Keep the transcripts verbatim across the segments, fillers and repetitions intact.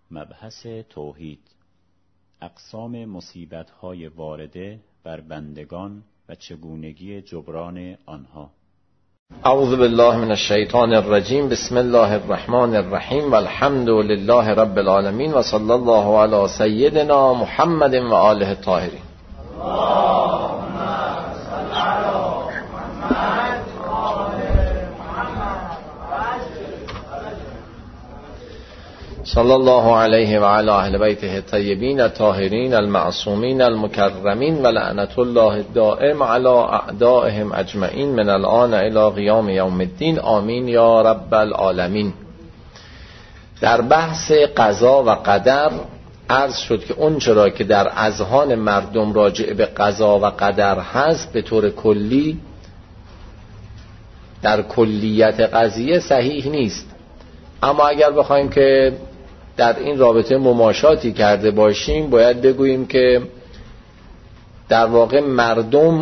مبحث توحید، اقسام مصیبت‌های وارده بر بندگان و چگونگی جبران آنها. اعوذ بالله من الشیطان الرجیم. بسم الله الرحمن الرحیم و الحمد لله رب العالمین و صلی الله علی سیدنا محمد و آله الطاهرین. صلی الله علیه و علی اهل بیته الطیبین الطاهرین المعصومین المکرمین و لعنت الله الدائم علی اعدائهم اجمعین من الان الی قیام یوم الدین. آمین یا رب العالمین. در بحث قضا و قدر عرض شد که اون چرا که در اذهان مردم راجع به قضا و قدر هست به طور کلی در کلیت قضیه صحیح نیست، اما اگر بخوایم که در این رابطه مماشاتی کرده باشیم باید بگوییم که در واقع مردم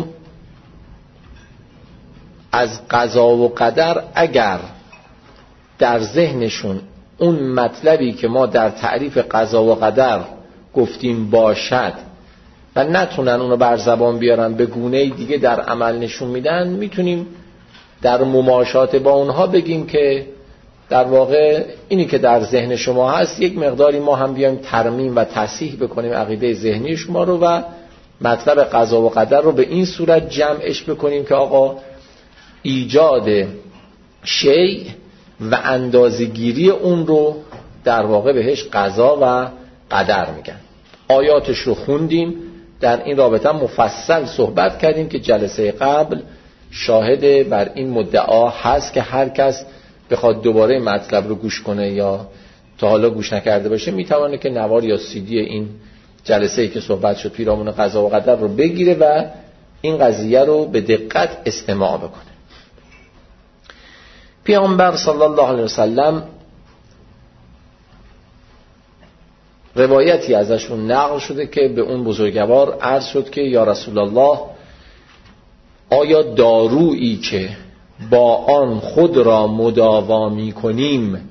از قضا و قدر اگر در ذهنشون اون مطلبی که ما در تعریف قضا و قدر گفتیم باشد و نتونن اونو بر زبان بیارن به گونه دیگه در عمل نشون میدن، میتونیم در مماشات با اونها بگیم که در واقع اینی که در ذهن شما هست یک مقداری ما هم بیایم ترمیم و تصحیح بکنیم عقیده ذهنی شما رو و مطلب قضا و قدر رو به این صورت جمعش بکنیم که آقا ایجاد شیء و اندازه‌گیری اون رو در واقع بهش قضا و قدر میگن. آیاتش رو خوندیم، در این رابطه مفصل صحبت کردیم که جلسه قبل شاهد بر این مدعا هست که هر کس بخواد دوباره مطلب رو گوش کنه یا تا حالا گوش نکرده باشه میتونه که نوار یا سیدی این جلسه‌ای که صحبت شد پیرامون قضا و قدر رو بگیره و این قضیه رو به دقت استماع بکنه. پیامبر صلی الله علیه وسلم روایتی ازشون نقل شده که به اون بزرگوار عرض شد که یا رسول الله، آیا دارویی که با آن خود را مداوا می کنیم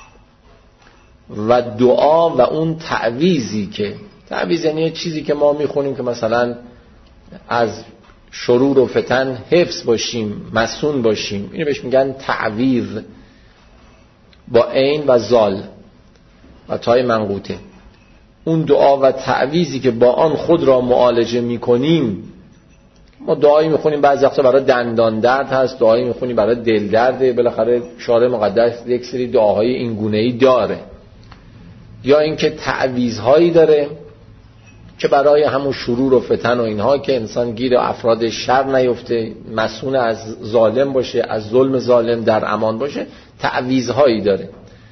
و دعا و اون تعویزی که تعویز یعنی چیزی که ما می خونیم که مثلا از شرور و فتن حفظ باشیم، مصون باشیم، اینو بهش میگن تعویذ با عین و زال و تای منقوطه. اون دعا و تعویزی که با آن خود را معالجه می کنیم، ما دعایی میخونیم بعضی وقتا برای دندان درد هست، دعایی میخونیم برای دل درده، بالاخره شارع مقدس یک سری دعاهای این گونه‌ای داره، یا اینکه تعویذهایی داره که برای همون شرور و فتن و اینها که انسان گیر افراد شر نیفته، مسئول از ظالم باشه، از ظلم ظالم در امان باشه، تعویذهایی داره.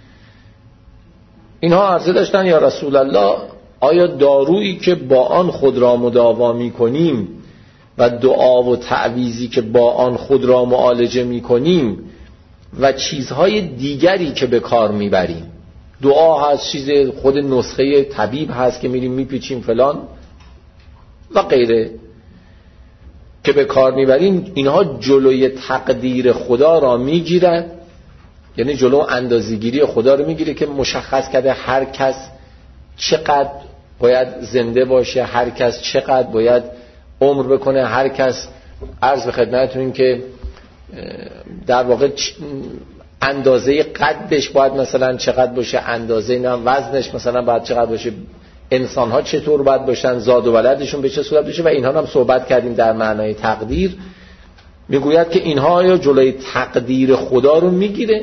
اینها عرضه داشتن یا رسول الله، آیا دارویی که با آن خود را مداوا میکنیم و دعا و تعویزی که با آن خود را معالجه می کنیم و چیزهای دیگری که به کار می بریم، دعا هست، چیز خود نسخه طبیب هست که میریم میپیچیم فلان و غیره که به کار می بریم، اینها جلوی تقدیر خدا را می گیرن، یعنی جلو اندازه‌گیری خدا رو می گیره که مشخص کرده هر کس چقدر باید زنده باشه، هر کس چقدر باید عمر بکنه، هر کس عرض به خدمتتون این که در واقع اندازه قدش باید مثلا چقدر باشه، اندازه نه وزنش مثلا باید چقدر باشه، انسان ها چطور باید باشن، زاد و ولدشون به چه صورت بشه و اینها هم صحبت کردیم در معنای تقدیر. میگوید که اینها یا جلوی تقدیر خدا رو میگیره.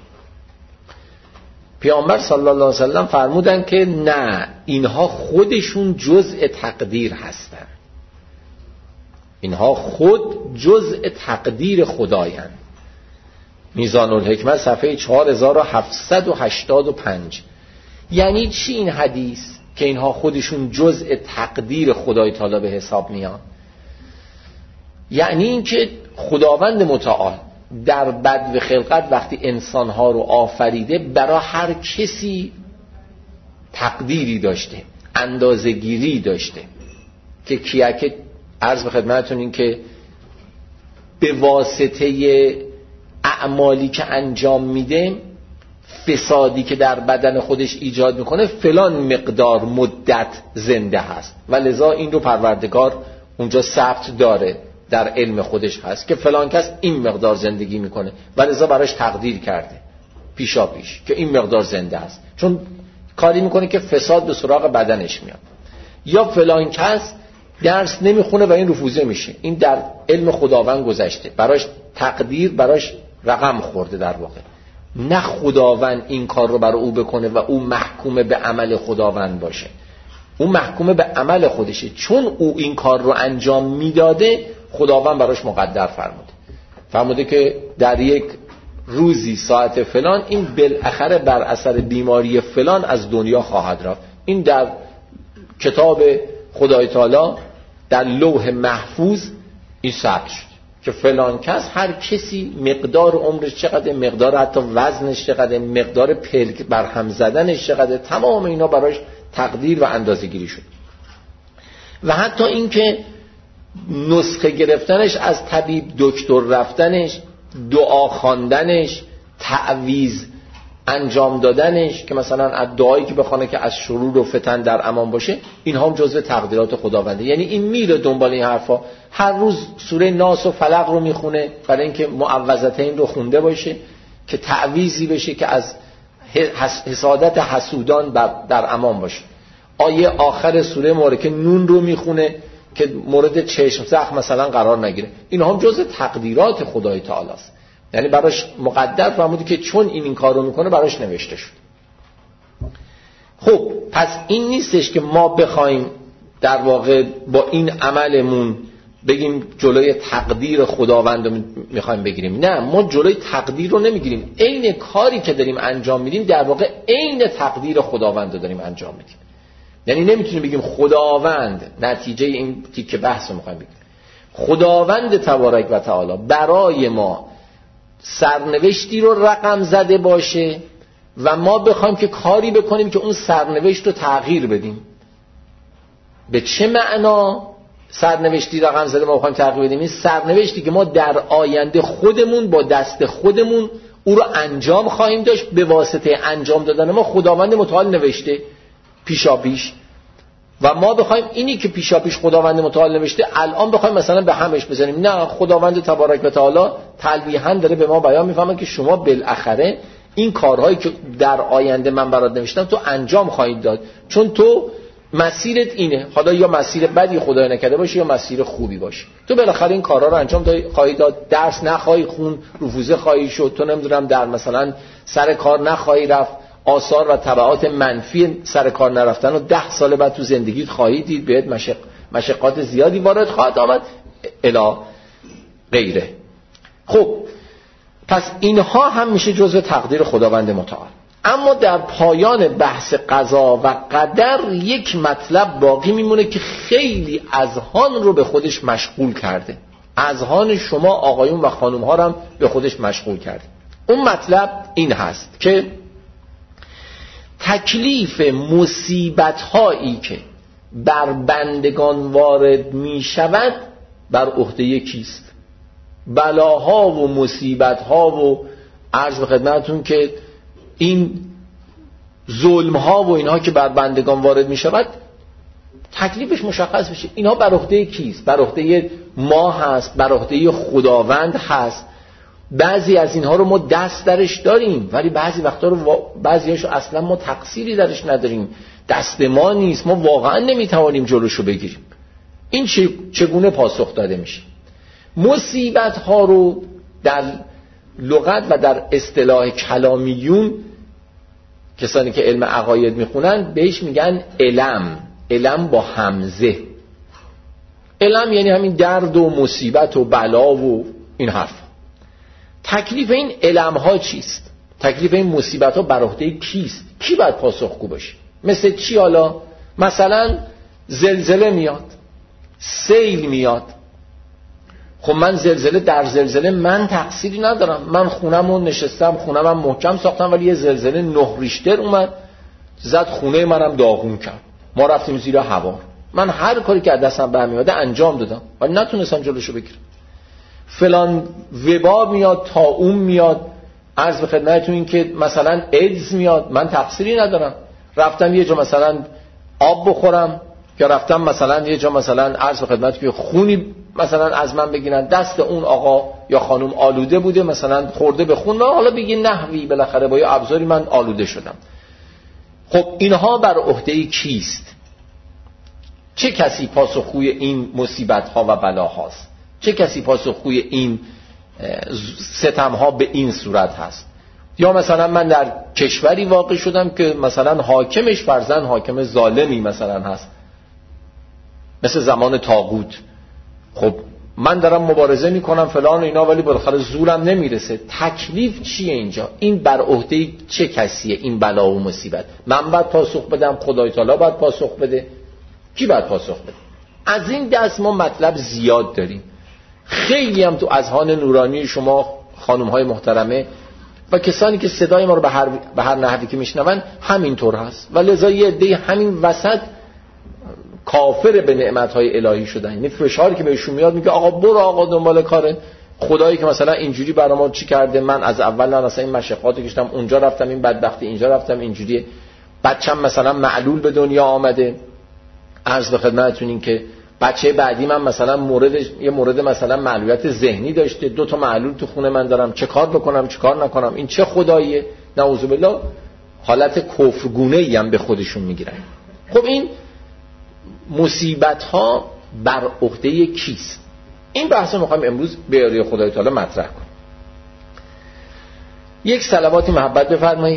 پیامبر صلی الله علیه وسلم فرمودن که نه، اینها خودشون جزء تقدیر هستن، اینها خود جزء تقدیر خدایند. میزان الحکمت صفحه چهار هزار و هفتصد و هشتاد و پنج. یعنی چی این حدیث که اینها خودشون جزء تقدیر خدای تعالی به حساب میان؟ یعنی این که خداوند متعال در بدو خلقت وقتی انسانها رو آفریده برای هر کسی تقدیری داشته، اندازه‌گیری داشته که کیا که عرض به خدمتتون این که به واسطه اعمالی که انجام میده فسادی که در بدن خودش ایجاد میکنه فلان مقدار مدت زنده هست و لذا این رو پروردگار اونجا ثبت داره، در علم خودش هست که فلان کس این مقدار زندگی میکنه و لذا براش تقدیر کرده پیشا پیش که این مقدار زنده است، چون کاری میکنه که فساد به سراغ بدنش میاد. یا فلان کس درس نمیخونه و این رفوزه میشه، این در علم خداوند گذشته، براش تقدیر، براش رقم خورده در واقع. نه خداوند این کار رو برای او بکنه و او محکوم به عمل خداوند باشه، او محکوم به عمل خودشه، چون او این کار رو انجام میداده خداوند براش مقدر فرموده فرموده که در یک روزی ساعت فلان این بالاخره بر اثر بیماری فلان از دنیا خواهد رفت. این در کتاب خدای تعالی در لوح محفوظ این ثبت شد که فلان کس، هر کسی مقدار عمرش چقدر، مقدار حتی وزنش چقدر، مقدار پلک برهم زدنش چقدر، تمام اینا براش تقدیر و اندازه گیری شد. و حتی این که نسخه گرفتنش از طبیب، دکتر رفتنش، دعا خواندنش، تعویذ انجام دادنش که مثلا از دعایی که بخونه که از شرور و فتن در امان باشه، اینها هم جزء تقدیرات خداونده. یعنی این میره دنبال این حرفا، هر روز سوره ناس و فلق رو میخونه برای اینکه معوذتین رو خونده باشه که تعویذی بشه که از حسادت حسودان در امان باشه. آیه آخر سوره مبارکه نون رو میخونه که مورد چشم زخم مثلا قرار نگیره. اینها هم جزء تقدیرات خدای تعالی است، یعنی براش مقدر فرموده که چون این این کار رو میکنه براش نوشته شد. خب پس این نیستش که ما بخوایم در واقع با این عملمون بگیم جلوی تقدیر خداوند رو میخوایم بگیریم. نه، ما جلوی تقدیر رو نمیگیریم، عین کاری که داریم انجام میدیم در واقع عین تقدیر خداوند رو داریم انجام میدیم. یعنی نمیتونیم بگیم خداوند، نتیجه این تیکه بحث رو میخوایم بگیم، خداوند تبارک و تعالی برای ما سرنوشتی رو رقم زده باشه و ما بخوایم که کاری بکنیم که اون سرنوشت رو تغییر بدیم. به چه معنا سرنوشتی رقم زده ما بخوایم تغییر بدیم؟ این سرنوشتی که ما در آینده خودمون با دست خودمون او رو انجام خواهیم داشت، به واسطه انجام دادن ما خداوند متعال نوشته پیشا پیش، و ما بخوایم اینی که پیشا پیش خداوند متعال نوشته الان بخوایم مثلا به همش بزنیم. نه، خداوند تبارک و تعالی تلویحاً داره به ما بیان میفهمه که شما بالاخره این کارهایی که در آینده من برات نوشتم تو انجام خواهید داد، چون تو مسیرت اینه، حالا یا مسیر بدی خدای نکرده باشه یا مسیر خوبی باشه، تو بالاخره این کارها رو انجام خواهی داد، درس نخواهی خون، رفوزه خواهی شد، تو نمیدونم در مثلا سر کار نخواهی رفت، آثار و تبعات منفی سر کار نرفتن و ده سال بعد تو زندگیت خواهی دید، بهت مشق... مشقات زیادی وارد خواهد آمد الی غیره. خب پس اینها هم میشه جزء تقدیر خداوند متعال. اما در پایان بحث قضا و قدر یک مطلب باقی میمونه که خیلی اذهان رو به خودش مشغول کرده، اذهان شما آقایون و خانم ها رو هم به خودش مشغول کرده. اون مطلب این هست که تکلیف مصیبت هایی که بر بندگان وارد می شود بر عهده کیست؟ بلاها و مصیبت ها و عرض به خدمتتون که این ظلم ها و اینها که بر بندگان وارد می شود تکلیفش مشخص بشه. اینها بر عهده کیست؟ بر عهده ما هست، بر عهده خداوند هست. بعضی از اینها رو ما دست درش داریم ولی بعضی وقتا رو بعضیاشو اصلا ما تقصیری درش نداریم، دست ما نیست، ما واقعا نمیتوانیم جلوشو بگیریم. این چگونه پاسخ داده میشه؟ مصیبت ها رو در لغت و در اصطلاح کلامیون، کسانی که علم عقاید میخونن بهش میگن علم، علم با همزه. علم یعنی همین درد و مصیبت و بلا و این حرف. تکلیف این علم ها چیست؟ تکلیف این مصیبت ها بر عهده کیست؟ کی باید پاسخگو باشه؟ مثل چی؟ حالا مثلا زلزله میاد، سیل میاد. خب من زلزله در زلزله من تقصیری ندارم، من خونمو نشستم، خونمم محکم ساختم ولی یه زلزله نه ریشتر اومد زد خونه منم داغون کرد، ما رفتیم زیر هوا، من هر کاری که از دستم برمیاد انجام دادم ولی نتونستم جلوشو بگیرم. فلان وبا میاد، طاعون میاد، عرض به خدمتتون این که مثلا ایدز میاد، من تقصیری ندارم، رفتم یه جا مثلا آب بخورم یا رفتم مثلا یه جا مثلا عرض به خدمتتون که خونی مثلا از من بگیرن، دست اون آقا یا خانم آلوده بوده، مثلا خورده به خون، حالا بگی نحوی بالاخره با یه ابزاری من آلوده شدم. خب اینها بر عهده کیست؟ چه کسی پاسخگوی این مصیبت ها و بلاهاست؟ چه کسی پاسخگوی این ستم ها به این صورت هست؟ یا مثلا من در کشوری واقع شدم که مثلا حاکمش فرزن حاکم ظالمی مثلا هست، مثل زمان طاغوت. خب من دارم مبارزه میکنم فلان و اینا، ولی بالاخره زورم نمیرسه. تکلیف چیه اینجا؟ این بر عهده چه کسیه این بلا و مصیبت؟ من باید پاسخ بدم؟ خدای تعالی باید پاسخ بده؟ کی باید پاسخ بده؟ از این دست ما مطلب زیاد داریم. خیلی هم تو اذهان نورانی شما خانم های محترمه و کسانی که صدای ما رو به هر به هر نحوی که میشنون همینطور هست و لذا یه عده همین وسط کافر به نعمت‌های الهی شدن. یعنی فشاری که بهشون میاد میگه آقا برو آقا دنبال کار خدایی که مثلا اینجوری برای ما چی کرده، من از اول نه مثلا این مشقات کشیدم، اونجا رفتم این بدبختی، اینجا رفتم اینجوریه، بچه‌م مثلا معلول به دنیا آمده. عرض به خدمتتون این که بچه بعدی من مثلا مورد یه مورد مثلا معلولیت ذهنی داشته، دو تا معلول تو خونه من دارم، چه کار بکنم چه کار نکنم؟ این چه خداییه؟ نعوذ بالله. حالت کفرگونه‌ای هم به خودشون میگیرن. خب این مصیبت ها بر عهده کیست؟ این بحث رو میخوایم امروز به یاری خدای تعالی مطرح کنیم. یک صلواتی محبت بفرمایید.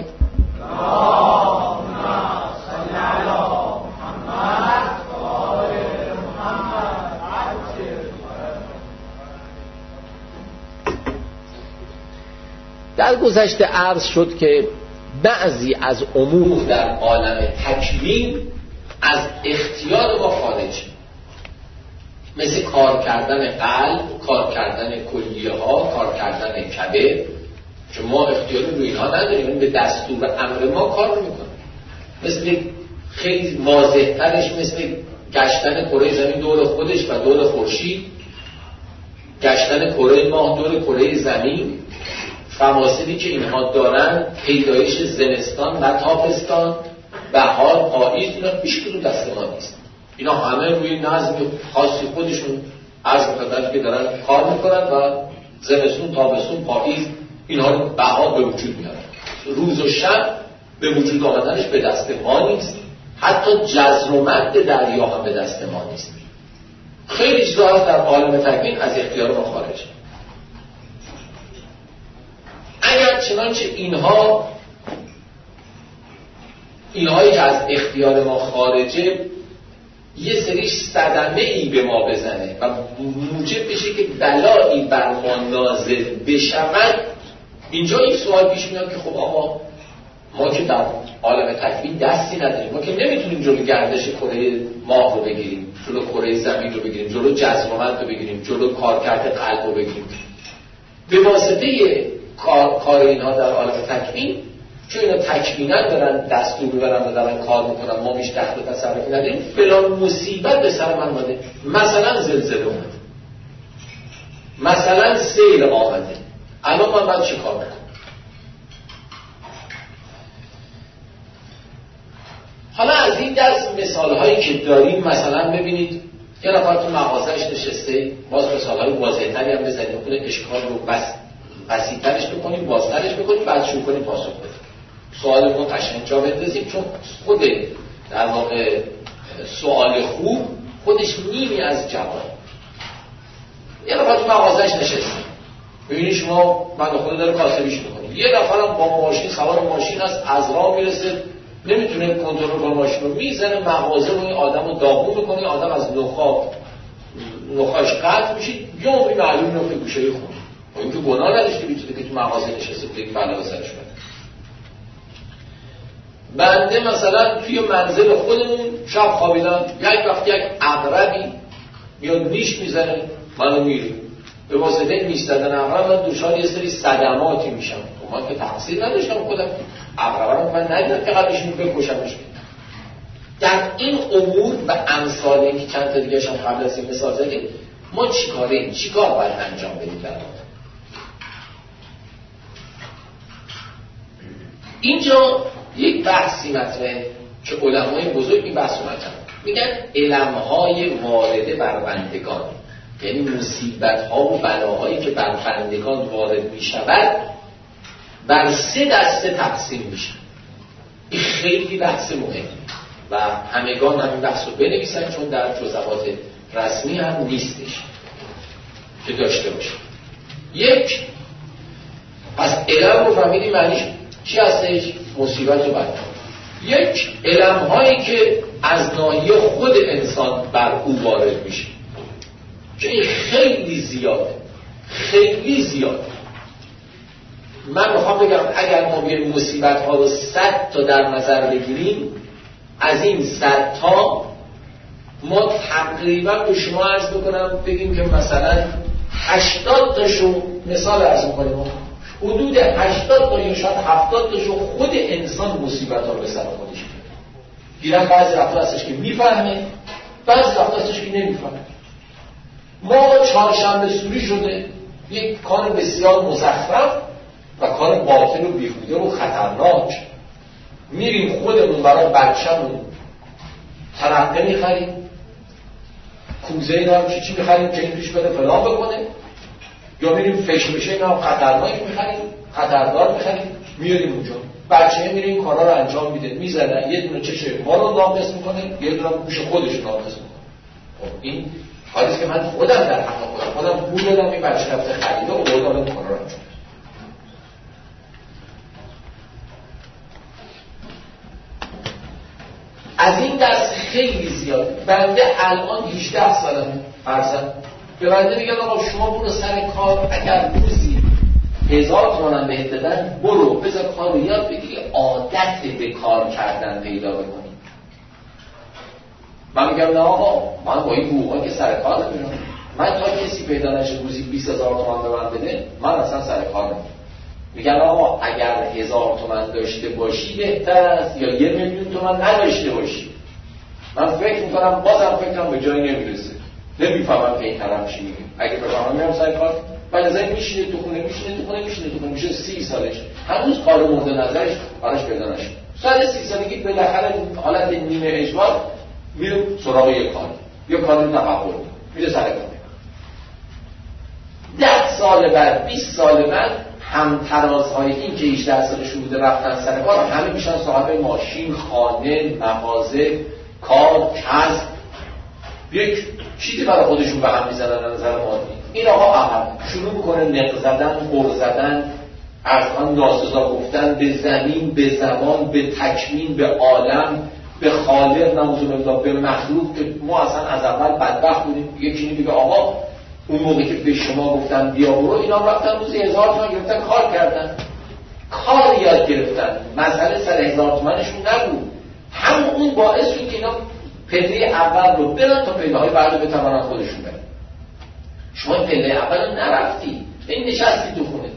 در گذشته عرض شد که بعضی از امور در عالم تکوین از اختیار ما خارج، مثل کار کردن قلب، کار کردن کلیه ها، کار کردن کبد، که ما اختیار روی اینها نداریم، به دستور امر ما کار میکنه. مثل خیلی واضح ترش مثل گشتن کره زمین دور خودش و دور خورشید، گشتن کره ماه دور کره زمین، فواصلی که اینها دارن، پیدایش زمستان و تابستان، بهار، پاییز، اینا هیچ کدوم دست ما نیست. اینا همه روی نظم خاصی خودشون عرض می‌کنن که دارن کار میکنن و زمستون، تابستون، پاییز، اینها رو بهار به وجود میارن. روز و شب به وجود آمدنش به دست ما نیست. حتی جزر و مد دریا هم به دست ما نیست. خیلی چیزا هست در عالم تکوین از اختیار ما خارجه. اگر چنانچه اینها اینهایی که از اختیار ما خارجه یه سریش صدمه ای به ما بزنه و موجب بشه که بلایی بر ما نازل بشود، اینجا این سوال پیش میاد که خب آقا ما که در عالم تکوین دستی نداریم، ما که نمیتونیم جلو گردش کره ماه رو بگیریم، جلو کره زمین رو بگیریم، جلو جزر و مد رو بگیریم، جلو کارکرد قلب رو بگیریم. به واسطه کار, کار اینها در عالم تکوین، چون اینا تکوینا دارن دستور میبرن و دارن کار میکنن، ما میش تحت تصرفی نداریم، فلان مصیبت به سر من اومده، مثلا زلزله اومده، مثلا سیل آمده، الان من باید چه کار بکنم؟ حالا از این دست مثال هایی که داریم، مثلا ببینید یه نفر تو مغازهش نشسته، باز مثال های واضح تری هم بزنید، خود اشکال رو بس بسیطرش بکنیم، بازترش بکنیم، بعد شروع کنیم پاسخ بدیم. سوال رو قشنگ جا بندازیم، چون خود در واقع سوال خوب خودش نیمی از جواب. یه نفر تو مغازهش نشسته، ببینید شما من خود داره کاسبیش میکنید، یه نفرم با ماشین سوار ماشین است، از راه میرسه، نمیتونه کنترل کنه، ماشین رو میزنه، مغازه رو این آدم رو داغون میکنه، آدم از نخا نخاش قطع میشه، یا عمری معلوم نفته گوشه خون. و این که گناه نداشته بیتونه که تو مغازه نشسته بوده که بلا سرش بده. بنده مثلا توی منزل خودمون شب خوابیدم، یک وقت یک عقربی میاد نیش میزنه، منو میره. به واسطه نیش زدن عقرب من دچار یه سری صدماتی میشم. خب من که تقصیر نداشتم، خودم عقرب رو من ندیدم که قبلش بکشمش. در این امور و امثال این که چند تا دیگه شم قبل از این مثال زدیم، ما چیکاره ایم؟ چیکار باید انجام بدیم در واقع؟ اینجا یک بحثی مطرحه که علمای بزرگ این بحث رو مطرح میگن علمهای وارده بر بندگان، یعنی مصیبت ها و بلاهایی که بر بندگان وارد می شود بر سه دسته تقسیم میشن. این خیلی بحث مهمه و همگان همین بحث رو بنویسن چون در جزئیات رسمی هم نیستش که داشته باشه. یک، پس علم رو فهمیدیم معنیش چی هستش؟ مصیبت و بلا. یک، علم هایی که از ناحیه خود انسان بر او وارد میشه که این خیلی زیاده، خیلی زیاده. من میخوام بگم اگر ما بیایم مصیبت ها رو صد تا در نظر بگیریم، از این صد تا ما تقریبا به شما عرض بکنم بگیم که مثلا هشتاد تاشو مثال عرض میکنیم، حدود هشتاد تا یا شاید هفتاد تاشو خود انسان مصیبت ها رو به سر خودش گیرن. بعضی وقتا هستش که میفهمه، بعضی وقتا هستش که نمیفهمه. ما چهارشنبه سوری شده یک کار بسیار مزخرف و کار باطل و بیهوده و خطرناک، میریم خودمون برای بچه‌مون ترقه میخریم، کوزه اینا چی چی میخریم که این توش بده فلان بکنه، یا میریم فشمشه اینا خطرناک میخریم، خطردار میخریم، میاریم اونجا بچه میره این کارا رو انجام میده، میزنن یه دونه چشه ما رو ناقص میکنه، یه دونه گوش خودش ناقص میکنه. خب این حالیست که من خودم در حق خودم خودم پول دادم این بچه رفته خریده و بردم این کارا رو انجام. از این دست خیلی زیاده. بنده الان هجده سالمه فرضاً، به بنده میگن آقا شما برو سر کار، اگر روزی هزار تومن بهت دادن برو بذار کار رو یاد بگیری، عادت به کار کردن پیدا بکنی. من میگم نه آقا من با این حقوقا که سر کار نمیرم، من تا کسی پیدا نشه روزی بیست هزار تومن به من بده من اصلا سر کار نمیرم. میگن آقا اگر هزار تومن داشته باشی بهتر است یا یه میلیون تومن نداشته باشی. من فکر میکنم بازم فکرم به جایی نمیرسه، نمیفهمم که این طرف چی میگه. اگه بفهمم میرم سر کار، ولی زنی میشینه تو خونه میشینه تو خونه میشینه تو خونه میشه سی سالش هنوز کار مورد نظرش براش پیدا نشد. سال سی سالگی بالاخره حالت نیمه اجبار میره سراغ یک کار یا کاری تقبل میره سر کار. ده سال بعد بیست سال بعد هم ترازهای این که هجده سالشون بوده رفتن سر کار همه میشن صاحب ماشین، خانه، مغازه، کار، کسب، یک چیزی برای خودشون به هم میزنن از نظر مادی. این آقا عقب شروع میکنه نق زدن، غر زدن، ارزان ناسزا گفتن به زمین، به زمان، به تکوین، به عالم، به خالق، نعوذ بالله، به مخلوق که ما اصلا از اول بدبخت بودیم. یکی میگه آقا اون موقع که به شما گفتن بیا برو، اینا رفتن روزی هزار تومن گرفتن کار کردن، کار یاد گرفتن، مسئله سر هزار تومنشون نبود. همون اون باعث شد که اینا پله اول رو برن تا پله های بعد رو بتوانن خودشون برن. شما پله اول رو نرفتی، این نشستی تو خونه،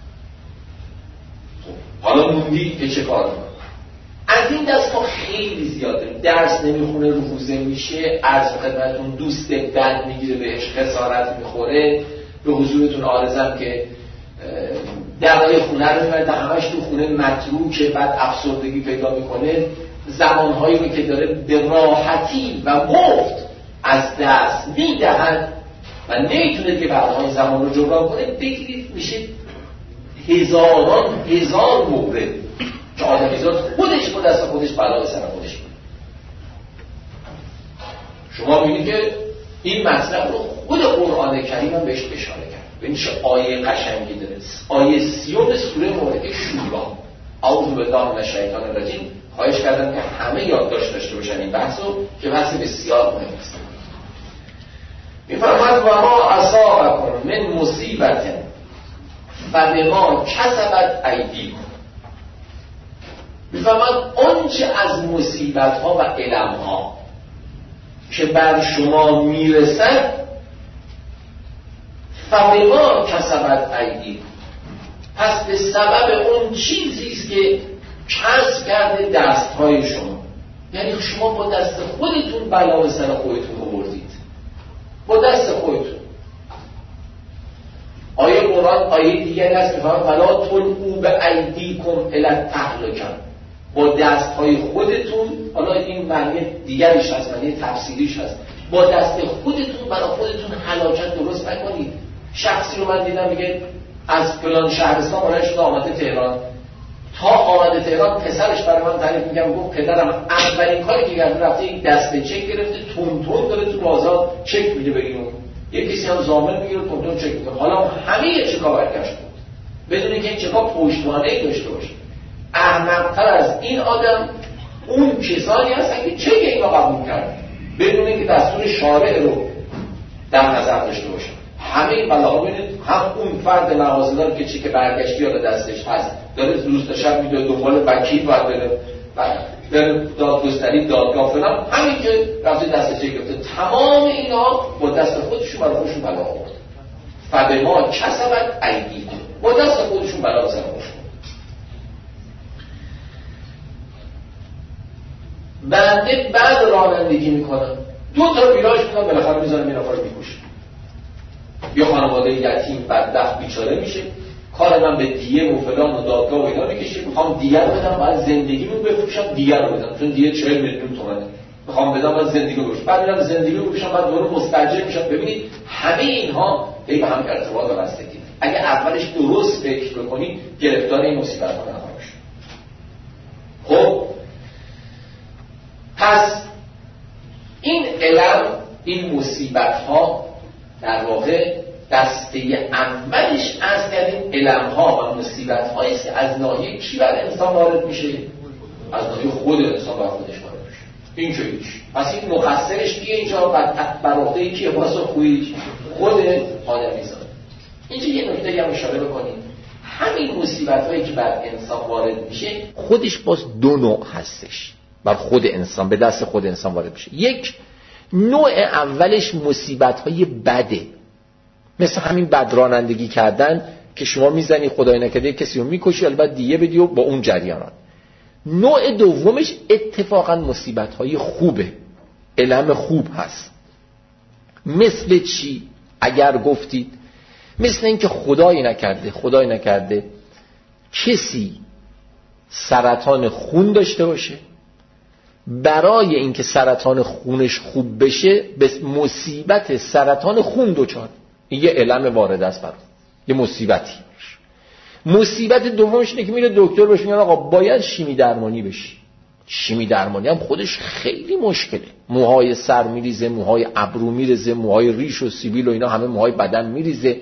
حالا موندی که چه کار کنی. از این دست ها خیلی زیاده. درس نمیخونه، رفوزه میشه، عرض خدمتون دوست بد میگیره، بهش خسارت میخوره. به حضورتون عارضم که درهای خونه رو میبرده همش تو خونه متروکه، بعد افسردگی پیدا میکنه. زمانهایی که داره به راحتی و مفت از دست میدهد و نمیتونه که بعدهای زمان رو جبران کنه. بگیرید میشه هزاران هزار مورد که آدمیزاد خودش با دست خودش بلا به سر خودش کنه. شما میبینید که این مطلب رو خود قرآن کریم هم بهش اشاره کرد. ببینید چه آیه قشنگی داره. آیه سیوم سوره مورد شورا. اعوذ بالله من الشیطان الرجیم. خواهش کردم که همه یادداشت داشته باشن این بحثو که بحث بسیار مهم است. میفرماید و ما اصابکم من مصیبت فبما کسبت ایدیکم. میفرماید آنچه از مصیبت ها و الم ها که بر شما میرسد فبما کسبت ایدیکم، پس به سبب اون چیزی است که کسب کرده دستهای شما. یعنی شما با دست خودتون بلا به سر خودتون آوردید، با دست خودتون. آیه قرآن آیه دیگری هست میفهمن ولا تلقوا بایدیکم الی التهلکه، با دستهای خودتون، حالا این معنی دیگریش هست، معنی تفسیریش هست، با دست خودتون برای خودتون هلاکت درست نکنید. شخصی رو من دیدم میگه از فلان شهرستان بلند شده آمده تهران، تا آمده تهران پسرش برای من تعریف میگم، گفت پدرم اولین کاری که کرده رفته یک دسته چک گرفته، تون تون داره تو بازار چک میده بگیم، یک کسی هم ضامن میگیره تون تون چک میده. حالا همه چکا برگشت بود بدون اینکه این چکا پشتوانه‌ای داشته باشه. احمق‌تر از این آدم اون کسانی هستن که چک اینو قبول کردن بدون اینکه دستور شارع رو در نظر داشته باشه. همه این بلاها ببینید، هم اون فرد مغازه‌دار که چک برگشتی یا دستش هست داره روز تا شب میده دنبال وکیل باید بره بره دادگستری دادگاه فلان، همین که رفته دست چک گرفته. تمام اینا با دست خودشون برای خودشون بلا آورد. فبما کسبت ایدیکم، با دست خودشون بلا سر خودشون. بنده بعد رانندگی میکنم دو تا ویراژ میکنم بالاخره میذارم این نفر رو میکشه، یا خانواده یتیم بدبخت بیچاره میشه، کار من به دیه و فلان و دادگاه و اینا میکشه. میخوام دیه رو بدم، باید زندگیمو بفروشم دیه رو بدم، چون دیه چهل میلیون تومنه، میخوام بدم باید زندگی رو بفروشم، بعد میرم زندگی رو بفروشم، بعد دوباره مستاجر میشم. ببینید همه اینها به هم ارتباط و بستگی. اگه اولش درست فکر بکنید گرفتار این مصیبت ها نخواهید شد. خب پس این علم، این مصیبت ها در واقع دسته اولش از کردیم علم ها و مصیبت هایی که از ناحیه کی بر انسان وارد میشه؟ از ناحیه خود انسان بر خودش وارد میشه. این که هیچ. پس این مقصرش کیه اینجا؟ بر عهده کیه؟ واسه خویی خود آدمیزاد. اینجا یه نکته هم اشاره بکنیم، همین مصیبت هایی که بر انسان وارد میشه خودش باز دو نوع هستش، بر خود انسان، به دست خود انسان وارد میشه. یک نوع اولش مصیبت های بده، مثل همین بدرانندگی کردن که شما میزنی خدای نکرده کسی رو میکشی، البته دیگه بدی و با اون جریانات. نوع دومش اتفاقا مصیبت های خوبه، علم خوب هست. مثل چی؟ اگر گفتید مثل این که خدای نکرده خدای نکرده کسی سرطان خون داشته باشه، برای اینکه سرطان خونش خوب بشه به مصیبت سرطان خون دچار، این یه علم وارد است برای یه مصیبتی. مصیبت دومش اینه که میره دکتر بهش میگن آقا باید شیمی درمانی بشی. شیمی درمانی هم خودش خیلی مشکله، موهای سر میریزه، موهای ابرو میریزه، موهای ریش و سیبیل و اینا همه موهای بدن میریزه،